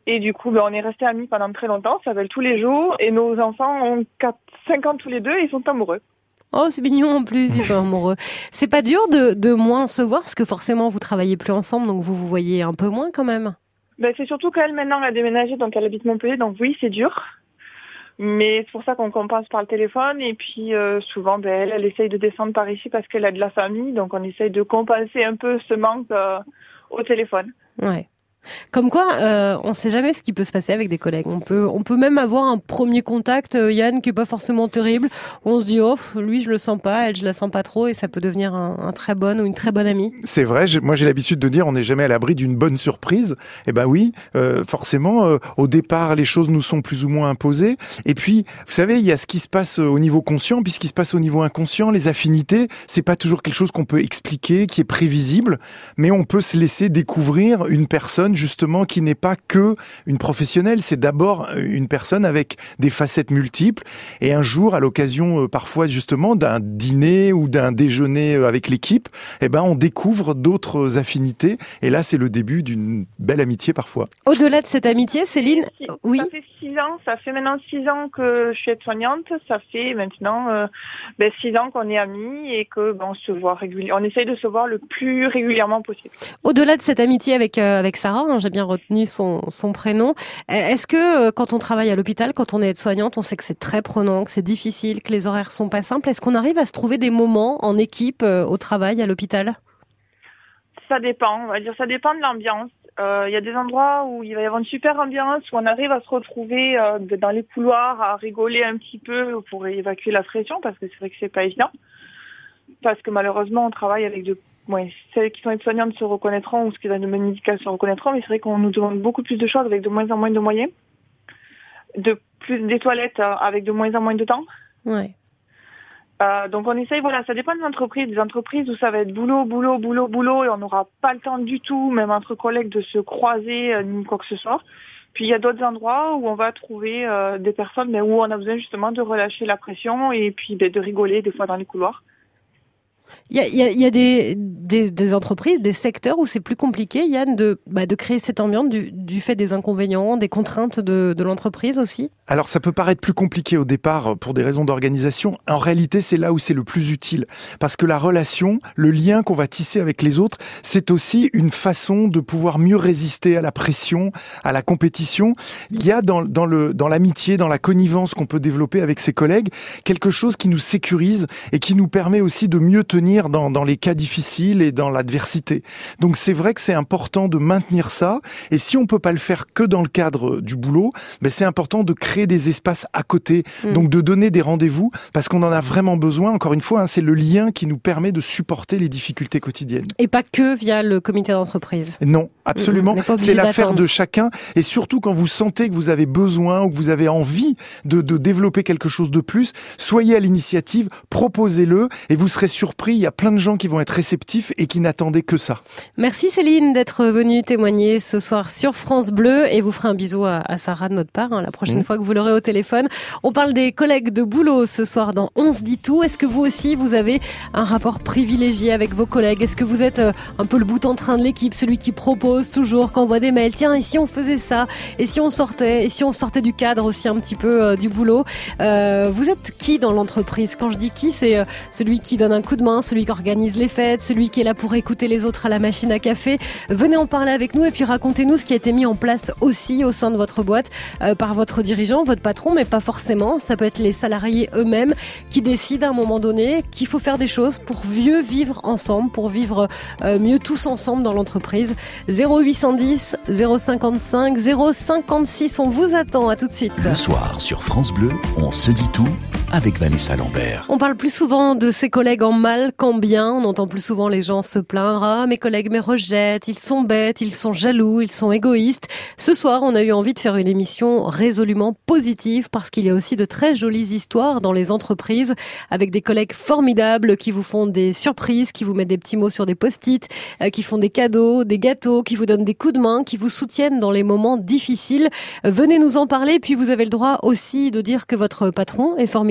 Et du coup, ben, on est restés amis pendant très longtemps, ça s'appelle tous les jours. Et nos enfants ont quatre, cinq ans tous les deux et ils sont amoureux. Oh, c'est mignon en plus, ils sont amoureux. C'est pas dur de, de moins se voir, parce que forcément vous travaillez plus ensemble, donc vous vous voyez un peu moins quand même. Ben, c'est surtout qu'elle maintenant elle a déménagé, donc elle habite Montpellier, donc oui, c'est dur. Mais c'est pour ça qu'on compense par le téléphone. Et puis euh, souvent, ben, elle, elle essaye de descendre par ici parce qu'elle a de la famille, donc on essaye de compenser un peu ce manque euh, au téléphone. Ouais. Comme quoi, euh, on ne sait jamais ce qui peut se passer avec des collègues. On peut, on peut même avoir un premier contact, euh, Yann, qui est pas forcément terrible, où on se dit, oh, lui, je le sens pas, elle, je la sens pas trop, et ça peut devenir un, un très bon ou une très bonne amie. C'est vrai, j'ai, moi j'ai l'habitude de dire, on n'est jamais à l'abri d'une bonne surprise. Eh ben oui, euh, forcément, euh, au départ, les choses nous sont plus ou moins imposées. Et puis, vous savez, il y a ce qui se passe au niveau conscient, puis ce qui se passe au niveau inconscient. Les affinités, c'est pas toujours quelque chose qu'on peut expliquer, qui est prévisible, mais on peut se laisser découvrir une personne justement qui n'est pas que une professionnelle, c'est d'abord une personne avec des facettes multiples, et un jour, à l'occasion euh, parfois justement d'un dîner ou d'un déjeuner avec l'équipe, eh ben on découvre d'autres affinités, et là c'est le début d'une belle amitié parfois. Au-delà de cette amitié, Céline, Si, oui. Ça fait six ans, ça fait maintenant six ans que je suis aide-soignante, ça fait maintenant euh, ben, six ans qu'on est amis et que ben, on se voit régulièrement, on essaye de se voir le plus régulièrement possible. Au-delà de cette amitié avec euh, avec Sarah, hein, j'ai bien retenu son son prénom. Est-ce que euh, quand on travaille à l'hôpital, quand on est aide-soignante, on sait que c'est très prenant, que c'est difficile, que les horaires sont pas simples. Est-ce qu'on arrive à se trouver des moments en équipe euh, au travail à l'hôpital? Ça dépend, on va dire, ça dépend de l'ambiance. Il euh, y a des endroits où il va y avoir une super ambiance, où on arrive à se retrouver euh, dans les couloirs, à rigoler un petit peu pour évacuer la pression, parce que c'est vrai que c'est pas évident. Parce que malheureusement, on travaille avec de... Ouais, celles qui sont aides-soignantes se reconnaîtront, ou ceux qui ont une domaine médical se reconnaîtront, mais c'est vrai qu'on nous demande beaucoup plus de choses avec de moins en moins de moyens. De plus des toilettes euh, avec de moins en moins de temps. Ouais. Euh, donc on essaye, voilà, ça dépend des entreprises. Des entreprises où ça va être boulot, boulot, boulot, boulot, et on n'aura pas le temps du tout, même entre collègues, de se croiser, euh, ni quoi que ce soit. Puis il y a d'autres endroits où on va trouver euh, des personnes, mais où on a besoin justement de relâcher la pression et puis ben, de rigoler des fois dans les couloirs. Il y a, il y a, il y a des, des, des entreprises, des secteurs où c'est plus compliqué, Yann, de, bah, de créer cette ambiance du, du fait des inconvénients, des contraintes de, de l'entreprise aussi. Alors ça peut paraître plus compliqué au départ pour des raisons d'organisation. En réalité, c'est là où c'est le plus utile. Parce que la relation, le lien qu'on va tisser avec les autres, c'est aussi une façon de pouvoir mieux résister à la pression, à la compétition. Il y a dans, dans, le, dans l'amitié, dans la connivence qu'on peut développer avec ses collègues, quelque chose qui nous sécurise et qui nous permet aussi de mieux tenir Dans, dans les cas difficiles et dans l'adversité. Donc c'est vrai que c'est important de maintenir ça, et si on peut pas le faire que dans le cadre du boulot, ben c'est important de créer des espaces à côté, mmh. donc de donner des rendez-vous, parce qu'on en a vraiment besoin. Encore une fois, hein, c'est le lien qui nous permet de supporter les difficultés quotidiennes. Et pas que via le comité d'entreprise. Non, absolument. Mmh, c'est l'affaire d'attendre. de chacun, et surtout quand vous sentez que vous avez besoin ou que vous avez envie de, de développer quelque chose de plus, soyez à l'initiative, proposez-le, et vous serez surpris. Il y a plein de gens qui vont être réceptifs et qui n'attendaient que ça. Merci Céline d'être venue témoigner ce soir sur France Bleu, et vous ferez un bisou à, à Sarah de notre part hein, la prochaine mmh. fois que vous l'aurez au téléphone. On parle des collègues de boulot ce soir dans On se dit tout. Est-ce que vous aussi vous avez un rapport privilégié avec vos collègues? Est-ce que vous êtes euh, un peu le bout en train de l'équipe, celui qui propose toujours, qui envoie des mails, tiens, et si on faisait ça, et si on sortait, et si on sortait du cadre aussi un petit peu euh, du boulot? euh, Vous êtes qui dans l'entreprise? Quand je dis qui, c'est euh, celui qui donne un coup de main, celui qui organise les fêtes, celui qui est là pour écouter les autres à la machine à café. Venez en parler avec nous et puis racontez-nous ce qui a été mis en place aussi au sein de votre boîte euh, par votre dirigeant, votre patron, mais pas forcément. Ça peut être les salariés eux-mêmes qui décident à un moment donné qu'il faut faire des choses pour mieux vivre ensemble, pour vivre euh, mieux tous ensemble dans l'entreprise. zéro huit cent dix, zéro cinquante-cinq, zéro cinquante-six, on vous attend. À tout de suite. Le soir sur France Bleu, on se dit tout avec Vanessa Lambert. On parle plus souvent de ses collègues en mal qu'en bien. On entend plus souvent les gens se plaindre. Ah, mes collègues me rejettent, ils sont bêtes, ils sont jaloux, ils sont égoïstes. Ce soir, on a eu envie de faire une émission résolument positive parce qu'il y a aussi de très jolies histoires dans les entreprises avec des collègues formidables qui vous font des surprises, qui vous mettent des petits mots sur des post-it, euh, qui font des cadeaux, des gâteaux, qui vous donnent des coups de main, qui vous soutiennent dans les moments difficiles. Venez nous en parler, puis vous avez le droit aussi de dire que votre patron est formidable.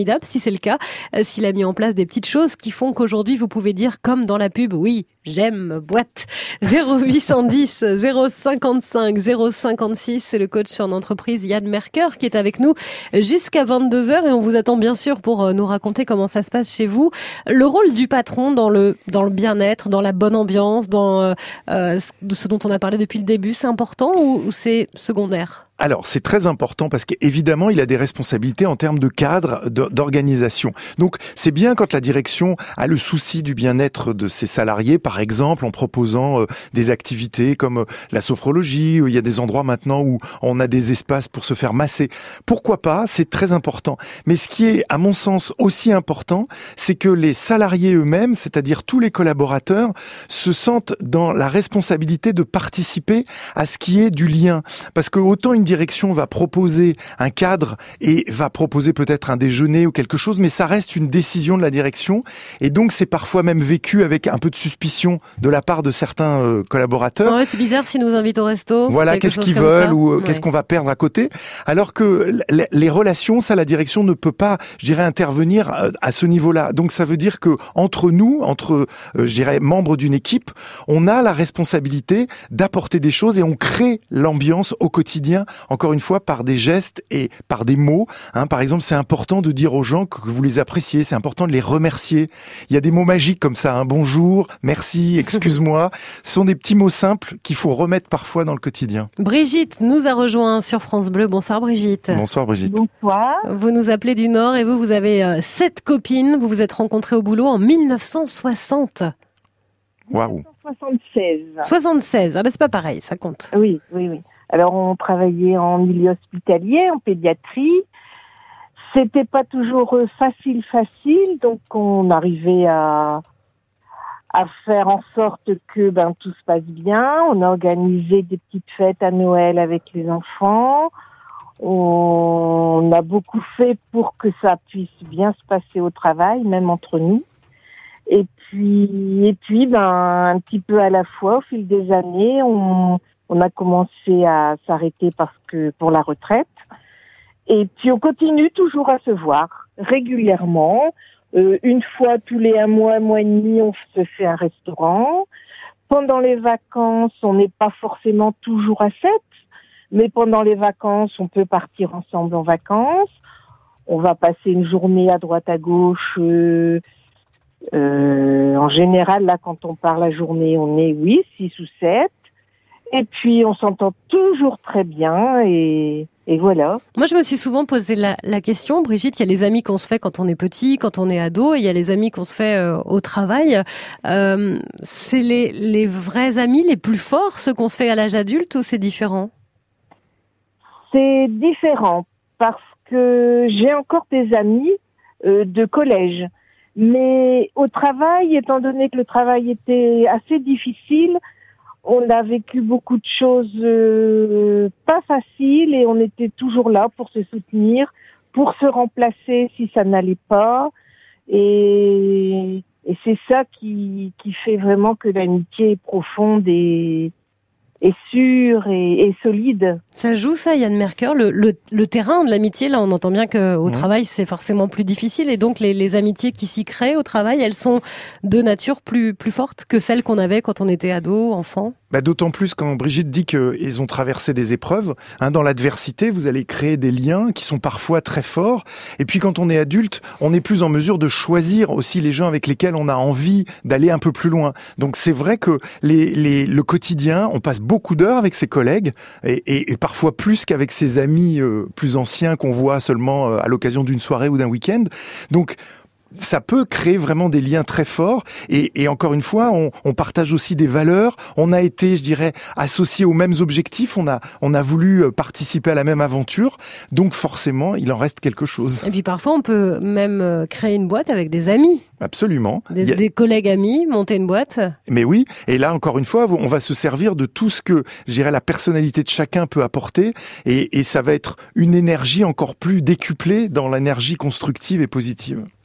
formidable. Si c'est le cas, euh, s'il a mis en place des petites choses qui font qu'aujourd'hui vous pouvez dire comme dans la pub, oui, j'aime boîte. zéro huit cent dix, zéro cinquante-cinq, zéro cinquante-six, c'est le coach en entreprise Yann Mercœur qui est avec nous jusqu'à vingt-deux heures et on vous attend bien sûr pour nous raconter comment ça se passe chez vous. Le rôle du patron dans le dans le bien-être, dans la bonne ambiance, dans euh, ce dont on a parlé depuis le début, c'est important ou, ou c'est secondaire ? Alors, c'est très important parce qu'évidemment, il a des responsabilités en termes de cadre, d'organisation. Donc, c'est bien quand la direction a le souci du bien-être de ses salariés, par exemple, en proposant euh, des activités comme euh, la sophrologie. Il y a des endroits maintenant où on a des espaces pour se faire masser. Pourquoi pas ? C'est très important. Mais ce qui est, à mon sens, aussi important, c'est que les salariés eux-mêmes, c'est-à-dire tous les collaborateurs, se sentent dans la responsabilité de participer à ce qui est du lien. Parce que autant une direction va proposer un cadre et va proposer peut-être un déjeuner ou quelque chose, mais ça reste une décision de la direction et donc c'est parfois même vécu avec un peu de suspicion de la part de certains euh, collaborateurs. Ouais, c'est bizarre s'ils nous invitent au resto. Voilà, qu'est-ce qu'ils veulent ça. ou euh, ouais. qu'est-ce qu'on va perdre à côté. Alors que les, les relations, ça, la direction ne peut pas, je dirais, intervenir à ce niveau-là. Donc ça veut dire que entre nous, entre, euh, je dirais, membres d'une équipe, on a la responsabilité d'apporter des choses et on crée l'ambiance au quotidien. Encore une fois, par des gestes et par des mots. Hein, par exemple, c'est important de dire aux gens que vous les appréciez. C'est important de les remercier. Il y a des mots magiques comme ça. Hein, bonjour, merci, excuse-moi. Ce sont des petits mots simples qu'il faut remettre parfois dans le quotidien. Brigitte nous a rejoint sur France Bleu. Bonsoir Brigitte. Bonsoir Brigitte. Bonsoir. Vous nous appelez du Nord et vous, vous avez euh, sept copines. Vous vous êtes rencontrées au boulot en mille neuf cent soixante. Waouh. soixante-seize. soixante-seize. Ah ben c'est pas pareil, ça compte. Oui, oui, oui. Alors, on travaillait en milieu hospitalier, en pédiatrie. C'était pas toujours facile, facile. Donc, on arrivait à, à faire en sorte que, ben, tout se passe bien. On a organisé des petites fêtes à Noël avec les enfants. On a beaucoup fait pour que ça puisse bien se passer au travail, même entre nous. Et puis, et puis, ben, un petit peu à la fois, au fil des années, on, On a commencé à s'arrêter parce que pour la retraite. Et puis on continue toujours à se voir régulièrement. Euh, une fois tous les un mois, un mois et demi, on se fait un restaurant. Pendant les vacances, on n'est pas forcément toujours à sept, mais pendant les vacances, on peut partir ensemble en vacances. On va passer une journée à droite à gauche. Euh, euh, en général, là, quand on part la journée, on est, oui, six ou sept. Et puis, on s'entend toujours très bien et, et voilà. Moi, je me suis souvent posé la, la question, Brigitte, il y a les amis qu'on se fait quand on est petit, quand on est ado, et il y a les amis qu'on se fait euh, au travail. Euh, c'est les, les vrais amis les plus forts, ceux qu'on se fait à l'âge adulte, ou c'est différent ? C'est différent, parce que j'ai encore des amis euh, de collège. Mais au travail, étant donné que le travail était assez difficile, on a vécu beaucoup de choses euh, pas faciles et on était toujours là pour se soutenir, pour se remplacer si ça n'allait pas. Et, et c'est ça qui, qui fait vraiment que l'amitié est profonde et, et sûre et, et solide. Ça joue ça, Yann Mercœur, le, le, le terrain de l'amitié. Là, on entend bien qu'au mmh. travail, c'est forcément plus difficile. Et donc, les, les amitiés qui s'y créent au travail, elles sont de nature plus, plus fortes que celles qu'on avait quand on était ado, enfant. Bah, d'autant plus quand Brigitte dit qu'ils ont traversé des épreuves. Hein, dans l'adversité, vous allez créer des liens qui sont parfois très forts. Et puis quand on est adulte, on est plus en mesure de choisir aussi les gens avec lesquels on a envie d'aller un peu plus loin. Donc c'est vrai que les, les, le quotidien, on passe beaucoup d'heures avec ses collègues et, et, et parfois plus qu'avec ses amis euh, plus anciens qu'on voit seulement euh, à l'occasion d'une soirée ou d'un week-end. Donc ça peut créer vraiment des liens très forts et, et encore une fois, on, on partage aussi des valeurs. On a été, je dirais, associés aux mêmes objectifs. On a, on a voulu participer à la même aventure. Donc forcément, il en reste quelque chose. Et puis parfois, on peut même créer une boîte avec des amis. Absolument. Des, a... des collègues amis, monter une boîte. Mais oui. Et là, encore une fois, on va se servir de tout ce que, je dirais, la personnalité de chacun peut apporter. Et, et ça va être une énergie encore plus décuplée dans l'énergie constructive et positive.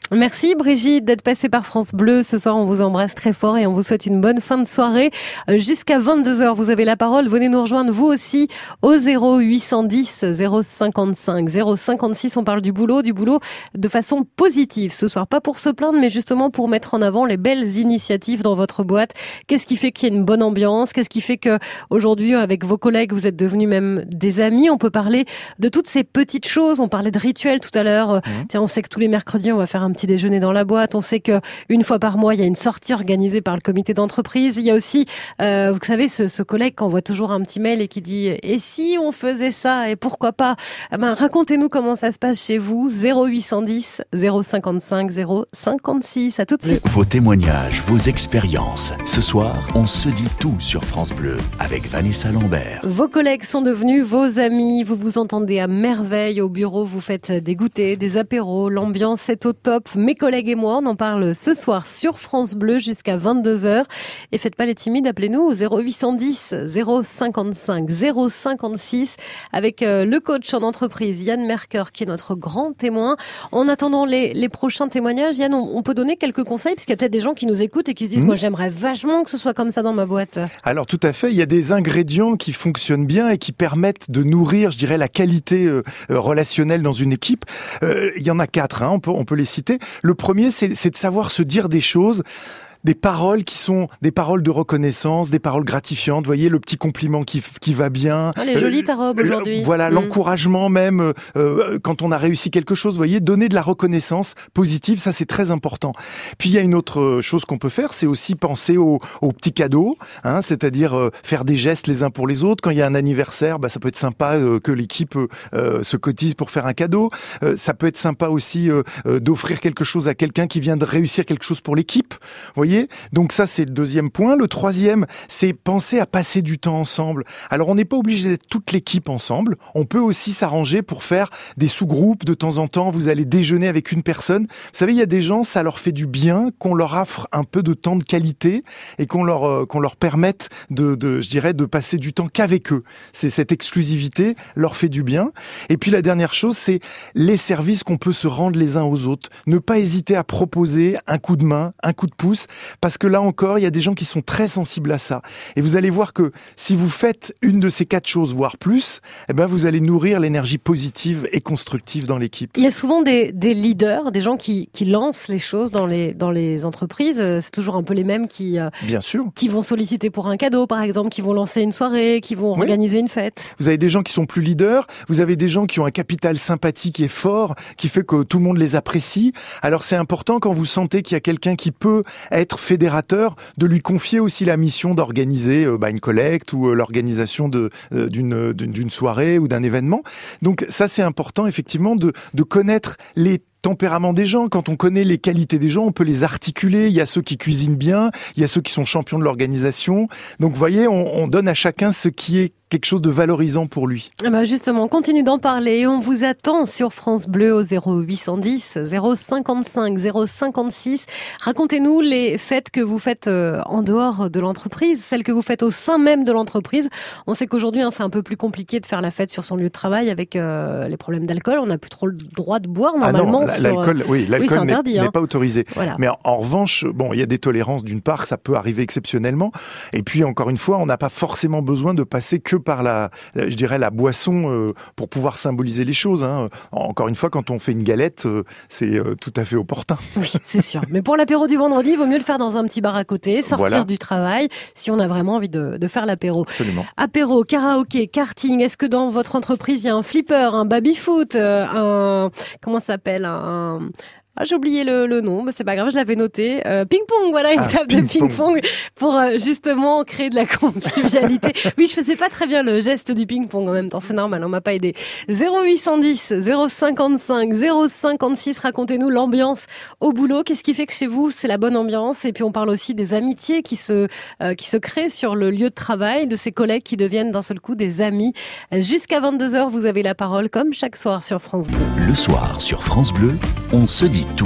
Merci Brigitte d'être passée par France Bleu. Ce soir, on vous embrasse très fort et on vous souhaite une bonne fin de soirée. Jusqu'à vingt-deux heures, vous avez la parole. Venez nous rejoindre vous aussi au zéro huit cent dix zéro cinquante-cinq zéro cinquante-six. On parle du boulot, du boulot de façon positive. Ce soir, pas pour se plaindre, mais justement pour mettre en avant les belles initiatives dans votre boîte. Qu'est-ce qui fait qu'il y a une bonne ambiance? Qu'est-ce qui fait que aujourd'hui, avec vos collègues, vous êtes devenus même des amis? On peut parler de toutes ces petites choses. On parlait de rituels tout à l'heure. Mmh. Tiens, on sait que tous les mercredis, on va faire un petit déjeuner dans la boîte. On sait que une fois par mois, il y a une sortie organisée par le comité d'entreprise. Il y a aussi, euh, vous savez, ce, ce collègue qui envoie toujours un petit mail et qui dit « Et si on faisait ça et pourquoi pas ?» Eh ben, racontez-nous comment ça se passe chez vous. zéro huit cent dix zéro cinquante-cinq zéro cinquante-six. À tout de suite. Vos témoignages, vos expériences. Ce soir, on se dit tout sur France Bleu avec Vanessa Lambert. Vos collègues sont devenus vos amis. Vous vous entendez à merveille au bureau. Vous faites des goûters, des apéros. L'ambiance est au top. Mes collègues et moi, on en parle ce soir sur France Bleu jusqu'à vingt-deux heures. Et faites pas les timides, appelez-nous au zéro huit cent dix zéro cinquante-cinq zéro cinquante-six avec le coach en entreprise Yann Mercœur qui est notre grand témoin. En attendant les, les prochains témoignages, Yann, on, on peut donner quelques conseils parce qu'il y a peut-être des gens qui nous écoutent et qui se disent mmh. moi j'aimerais vachement que ce soit comme ça dans ma boîte. Alors tout à fait, il y a des ingrédients qui fonctionnent bien et qui permettent de nourrir, je dirais, la qualité euh, relationnelle dans une équipe. Euh, il y en a quatre, hein, on peut, on peut les citer. Le premier, c'est, c'est de savoir se dire des choses, des paroles qui sont des paroles de reconnaissance, des paroles gratifiantes. Vous voyez, le petit compliment qui, qui va bien. Oh, elle est jolie ta robe aujourd'hui. Voilà, mmh. l'encouragement même euh, quand on a réussi quelque chose. Vous voyez, donner de la reconnaissance positive, ça c'est très important. Puis il y a une autre chose qu'on peut faire, c'est aussi penser aux, aux petits cadeaux, hein, c'est-à-dire euh, faire des gestes les uns pour les autres. Quand il y a un anniversaire, bah, ça peut être sympa euh, que l'équipe euh, se cotise pour faire un cadeau. Euh, ça peut être sympa aussi euh, euh, d'offrir quelque chose à quelqu'un qui vient de réussir quelque chose pour l'équipe. Vous voyez. Donc ça, c'est le deuxième point. Le troisième, c'est penser à passer du temps ensemble. Alors, on n'est pas obligé d'être toute l'équipe ensemble. On peut aussi s'arranger pour faire des sous-groupes de temps en temps. Vous allez déjeuner avec une personne. Vous savez, il y a des gens, ça leur fait du bien qu'on leur offre un peu de temps de qualité et qu'on leur, euh, qu'on leur permette de, de, je dirais, de passer du temps qu'avec eux. C'est cette exclusivité leur fait du bien. Et puis, la dernière chose, c'est les services qu'on peut se rendre les uns aux autres. Ne pas hésiter à proposer un coup de main, un coup de pouce. Parce que là encore, il y a des gens qui sont très sensibles à ça. Et vous allez voir que si vous faites une de ces quatre choses, voire plus, eh ben vous allez nourrir l'énergie positive et constructive dans l'équipe. Il y a souvent des, des leaders, des gens qui, qui lancent les choses dans les, dans les entreprises. C'est toujours un peu les mêmes qui, Bien sûr. qui vont solliciter pour un cadeau, par exemple, qui vont lancer une soirée, qui vont oui. organiser une fête. Vous avez des gens qui sont plus leaders, vous avez des gens qui ont un capital sympathique et fort, qui fait que tout le monde les apprécie. Alors c'est important quand vous sentez qu'il y a quelqu'un qui peut être fédérateur, de lui confier aussi la mission d'organiser euh, bah, une collecte ou euh, l'organisation de, euh, d'une, d'une, d'une soirée ou d'un événement. Donc ça, c'est important effectivement de, de connaître les tempérament des gens. Quand on connaît les qualités des gens, on peut les articuler. Il y a ceux qui cuisinent bien, il y a ceux qui sont champions de l'organisation. Donc, vous voyez, on, on donne à chacun ce qui est quelque chose de valorisant pour lui. Ah bah justement, on continue d'en parler. On vous attend sur France Bleu au zéro huit cent dix zéro cinquante-cinq zéro cinquante-six. Racontez-nous les fêtes que vous faites en dehors de l'entreprise, celles que vous faites au sein même de l'entreprise. On sait qu'aujourd'hui, hein, c'est un peu plus compliqué de faire la fête sur son lieu de travail avec euh, les problèmes d'alcool. On n'a plus trop le droit de boire normalement. Ah non, l'alcool, sur... oui, l'alcool oui, n'est, interdit, hein. n'est pas autorisé. Voilà. Mais en, en revanche, bon, il y a des tolérances d'une part, ça peut arriver exceptionnellement. Et puis, encore une fois, on n'a pas forcément besoin de passer que par la, la je dirais, la boisson euh, pour pouvoir symboliser les choses. Hein. Encore une fois, quand on fait une galette, euh, c'est euh, tout à fait opportun. Oui, c'est sûr. Mais pour l'apéro du vendredi, il vaut mieux le faire dans un petit bar à côté, sortir voilà. du travail, si on a vraiment envie de, de faire l'apéro. Absolument. Apéro, karaoké, karting. Est-ce que dans votre entreprise, il y a un flipper, un baby-foot, euh, un... Comment ça s'appelle un... Ah, j'ai oublié le, le nom, mais c'est pas grave, je l'avais noté. Euh, ping-pong, voilà, une ah, table ping de ping-pong pour euh, justement créer de la convivialité. Oui, je faisais pas très bien le geste du ping-pong en même temps, c'est normal, on m'a pas aidé. zéro huit cent dix zéro cinquante-cinq zéro cinquante-six, racontez-nous l'ambiance au boulot. Qu'est-ce qui fait que chez vous, c'est la bonne ambiance? Et puis on parle aussi des amitiés qui se euh, qui se créent sur le lieu de travail, de ces collègues qui deviennent d'un seul coup des amis. Jusqu'à vingt-deux heures, vous avez la parole, comme chaque soir sur France Bleu. Le soir, sur France Bleu, on se dit tout.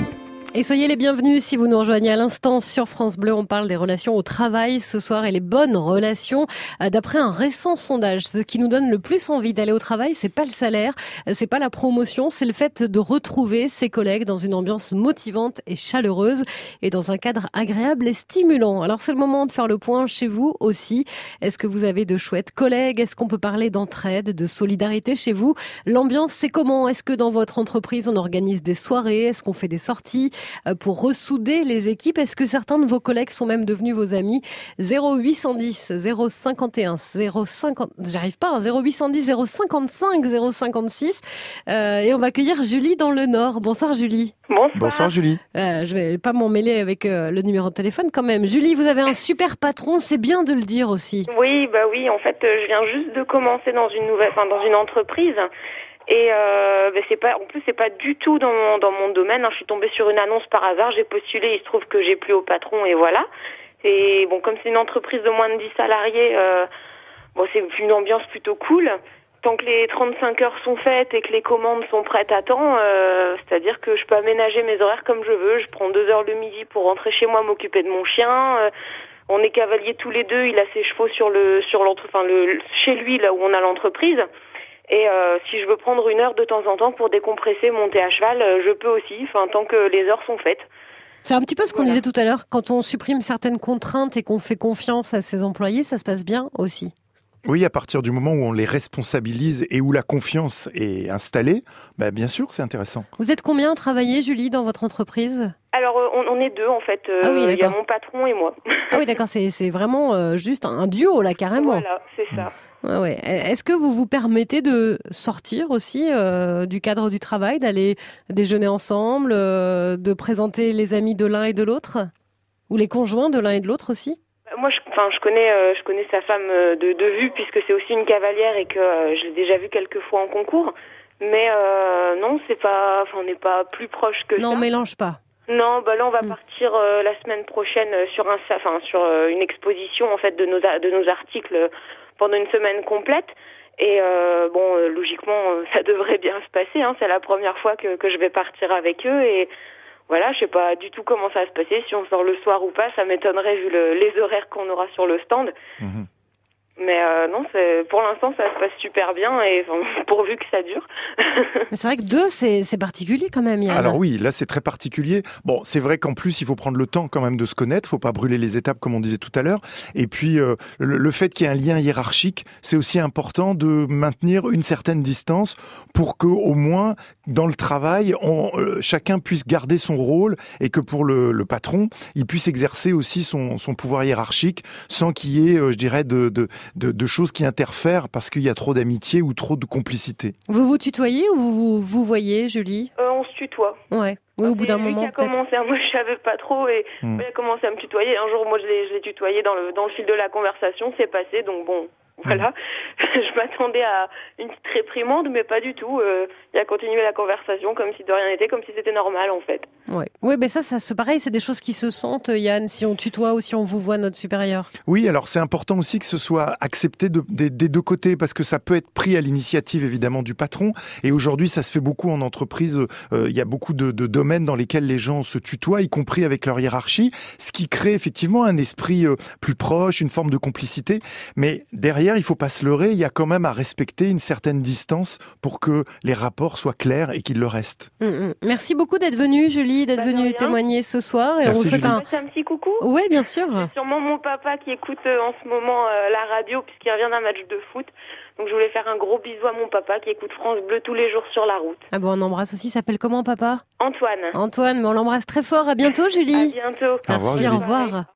Et soyez les bienvenus si vous nous rejoignez à l'instant sur France Bleu. On parle des relations au travail ce soir et les bonnes relations. D'après un récent sondage, ce qui nous donne le plus envie d'aller au travail, c'est pas le salaire, c'est pas la promotion, c'est le fait de retrouver ses collègues dans une ambiance motivante et chaleureuse et dans un cadre agréable et stimulant. Alors c'est le moment de faire le point chez vous aussi. Est-ce que vous avez de chouettes collègues? Est-ce qu'on peut parler d'entraide, de solidarité chez vous? L'ambiance, c'est comment? Est-ce que dans votre entreprise, on organise des soirées? Est-ce qu'on fait des sorties pour ressouder les équipes? Est-ce que certains de vos collègues sont même devenus vos amis? zéro huit cent dix zéro cinquante et un zéro cinquante, j'arrive pas, hein, zéro huit cent dix zéro cinquante-cinq zéro cinquante-six. Euh, et on va accueillir Julie dans le Nord. Bonsoir Julie. Bonsoir. Bonsoir Julie. Euh, je vais pas m'en mêler avec euh, le numéro de téléphone quand même. Julie, vous avez un super patron, c'est bien de le dire aussi. Oui, bah oui, en fait, je viens juste de commencer dans une nouvelle, enfin dans une entreprise. Et euh, ben c'est pas, en plus c'est pas du tout dans mon, dans mon domaine. Hein. Je suis tombée sur une annonce par hasard, j'ai postulé, il se trouve que j'ai plu au patron et voilà. Et bon, comme c'est une entreprise de moins de dix salariés, euh, bon c'est une ambiance plutôt cool. Tant que les trente-cinq heures sont faites et que les commandes sont prêtes à temps, euh, c'est-à-dire que je peux aménager mes horaires comme je veux. Je prends deux heures le midi pour rentrer chez moi, m'occuper de mon chien. Euh, on est cavaliers tous les deux. Il a ses chevaux sur le, sur l'entre, enfin le, chez lui là où on a l'entreprise. Et euh, si je veux prendre une heure de temps en temps pour décompresser, monter à cheval, euh, je peux aussi, enfin tant que les heures sont faites. C'est un petit peu ce qu'on Voilà. disait tout à l'heure, quand on supprime certaines contraintes et qu'on fait confiance à ses employés, ça se passe bien aussi. Oui, à partir du moment où on les responsabilise et où la confiance est installée, bah bien sûr, c'est intéressant. Vous êtes combien à travailler, Julie, dans votre entreprise? Alors euh, on, on est deux en fait, euh, Ah oui, il y a d'accord. mon patron et moi. Ah oui, d'accord, c'est, c'est vraiment euh, juste un duo là, carrément. Voilà, c'est ça. Ouais, ouais. Est-ce que vous vous permettez de sortir aussi euh, du cadre du travail, d'aller déjeuner ensemble, euh, de présenter les amis de l'un et de l'autre? Ou les conjoints de l'un et de l'autre aussi? Moi, je, enfin, je connais, euh, je connais sa femme euh, de, de vue puisque c'est aussi une cavalière et que euh, je l'ai déjà vue quelques fois en concours. Mais euh, non, c'est pas, enfin, on n'est pas plus proche que Non, ça. mélange pas. Non, bah là, on va Mm. partir euh, la semaine prochaine euh, sur un, enfin, sur euh, une exposition en fait de nos, a- de nos articles euh, pendant une semaine complète. Et euh, bon, euh, logiquement, euh, ça devrait bien se passer. Hein. C'est la première fois que, que je vais partir avec eux et voilà, je sais pas du tout comment ça va se passer, si on sort le soir ou pas, ça m'étonnerait vu le, les horaires qu'on aura sur le stand. Mhm. Mais euh, non, c'est, pour l'instant, ça se passe super bien et enfin, pourvu que ça dure. Mais c'est vrai que deux, c'est, c'est particulier quand même, Yann. Alors oui, là c'est très particulier. Bon, c'est vrai qu'en plus il faut prendre le temps quand même de se connaître, faut pas brûler les étapes comme on disait tout à l'heure. Et puis euh, le, le fait qu'il y ait un lien hiérarchique, c'est aussi important de maintenir une certaine distance pour que au moins dans le travail, on, euh, chacun puisse garder son rôle et que pour le, le patron, il puisse exercer aussi son, son pouvoir hiérarchique sans qu'il y ait, euh, je dirais, de, de, de, de choses qui interfèrent parce qu'il y a trop d'amitié ou trop de complicité. Vous vous tutoyez ou vous vous, vous voyez, Julie? Euh, on se tutoie. Ouais. Oui, au bout d'un C'est lui moment, qui a peut-être. commencé, moi je savais pas trop et Mm. il a commencé à me tutoyer. Un jour, moi je l'ai, je l'ai tutoyé dans le, dans le fil de la conversation, c'est passé, donc bon, voilà. Je m'attendais à une petite réprimande, mais pas du tout. Euh, il a continué la conversation comme si de rien n'était, comme si c'était normal en fait. Ouais. Oui, ben ça, ça, c'est pareil, c'est des choses qui se sentent, Yann, si on tutoie ou si on vous voit notre supérieur. Oui, alors c'est important aussi que ce soit accepté de, des, des deux côtés parce que ça peut être pris à l'initiative évidemment du patron et aujourd'hui ça se fait beaucoup en entreprise, euh, il y a beaucoup de, de domaines dans lesquels les gens se tutoient, y compris avec leur hiérarchie, ce qui crée effectivement un esprit euh, plus proche, une forme de complicité, mais derrière il faut pas se leurrer, il y a quand même à respecter une certaine distance pour que les rapports soient clairs et qu'ils le restent. Mm, mm. Merci beaucoup d'être venue, Julie, d'être Bah, de venue rien. témoigner ce soir et Merci, on vous souhaite Julie. un... C'est un petit coucou. Oui, bien sûr. Sûrement mon papa qui écoute euh, en ce moment euh, la radio puisqu'il revient d'un match de foot. Donc je voulais faire un gros bisou à mon papa qui écoute France Bleu tous les jours sur la route. Ah bon, on embrasse aussi, il s'appelle comment, papa? Antoine. Antoine, mais on l'embrasse très fort. À bientôt, À Julie. bientôt. Au revoir, Merci, Julie. au revoir.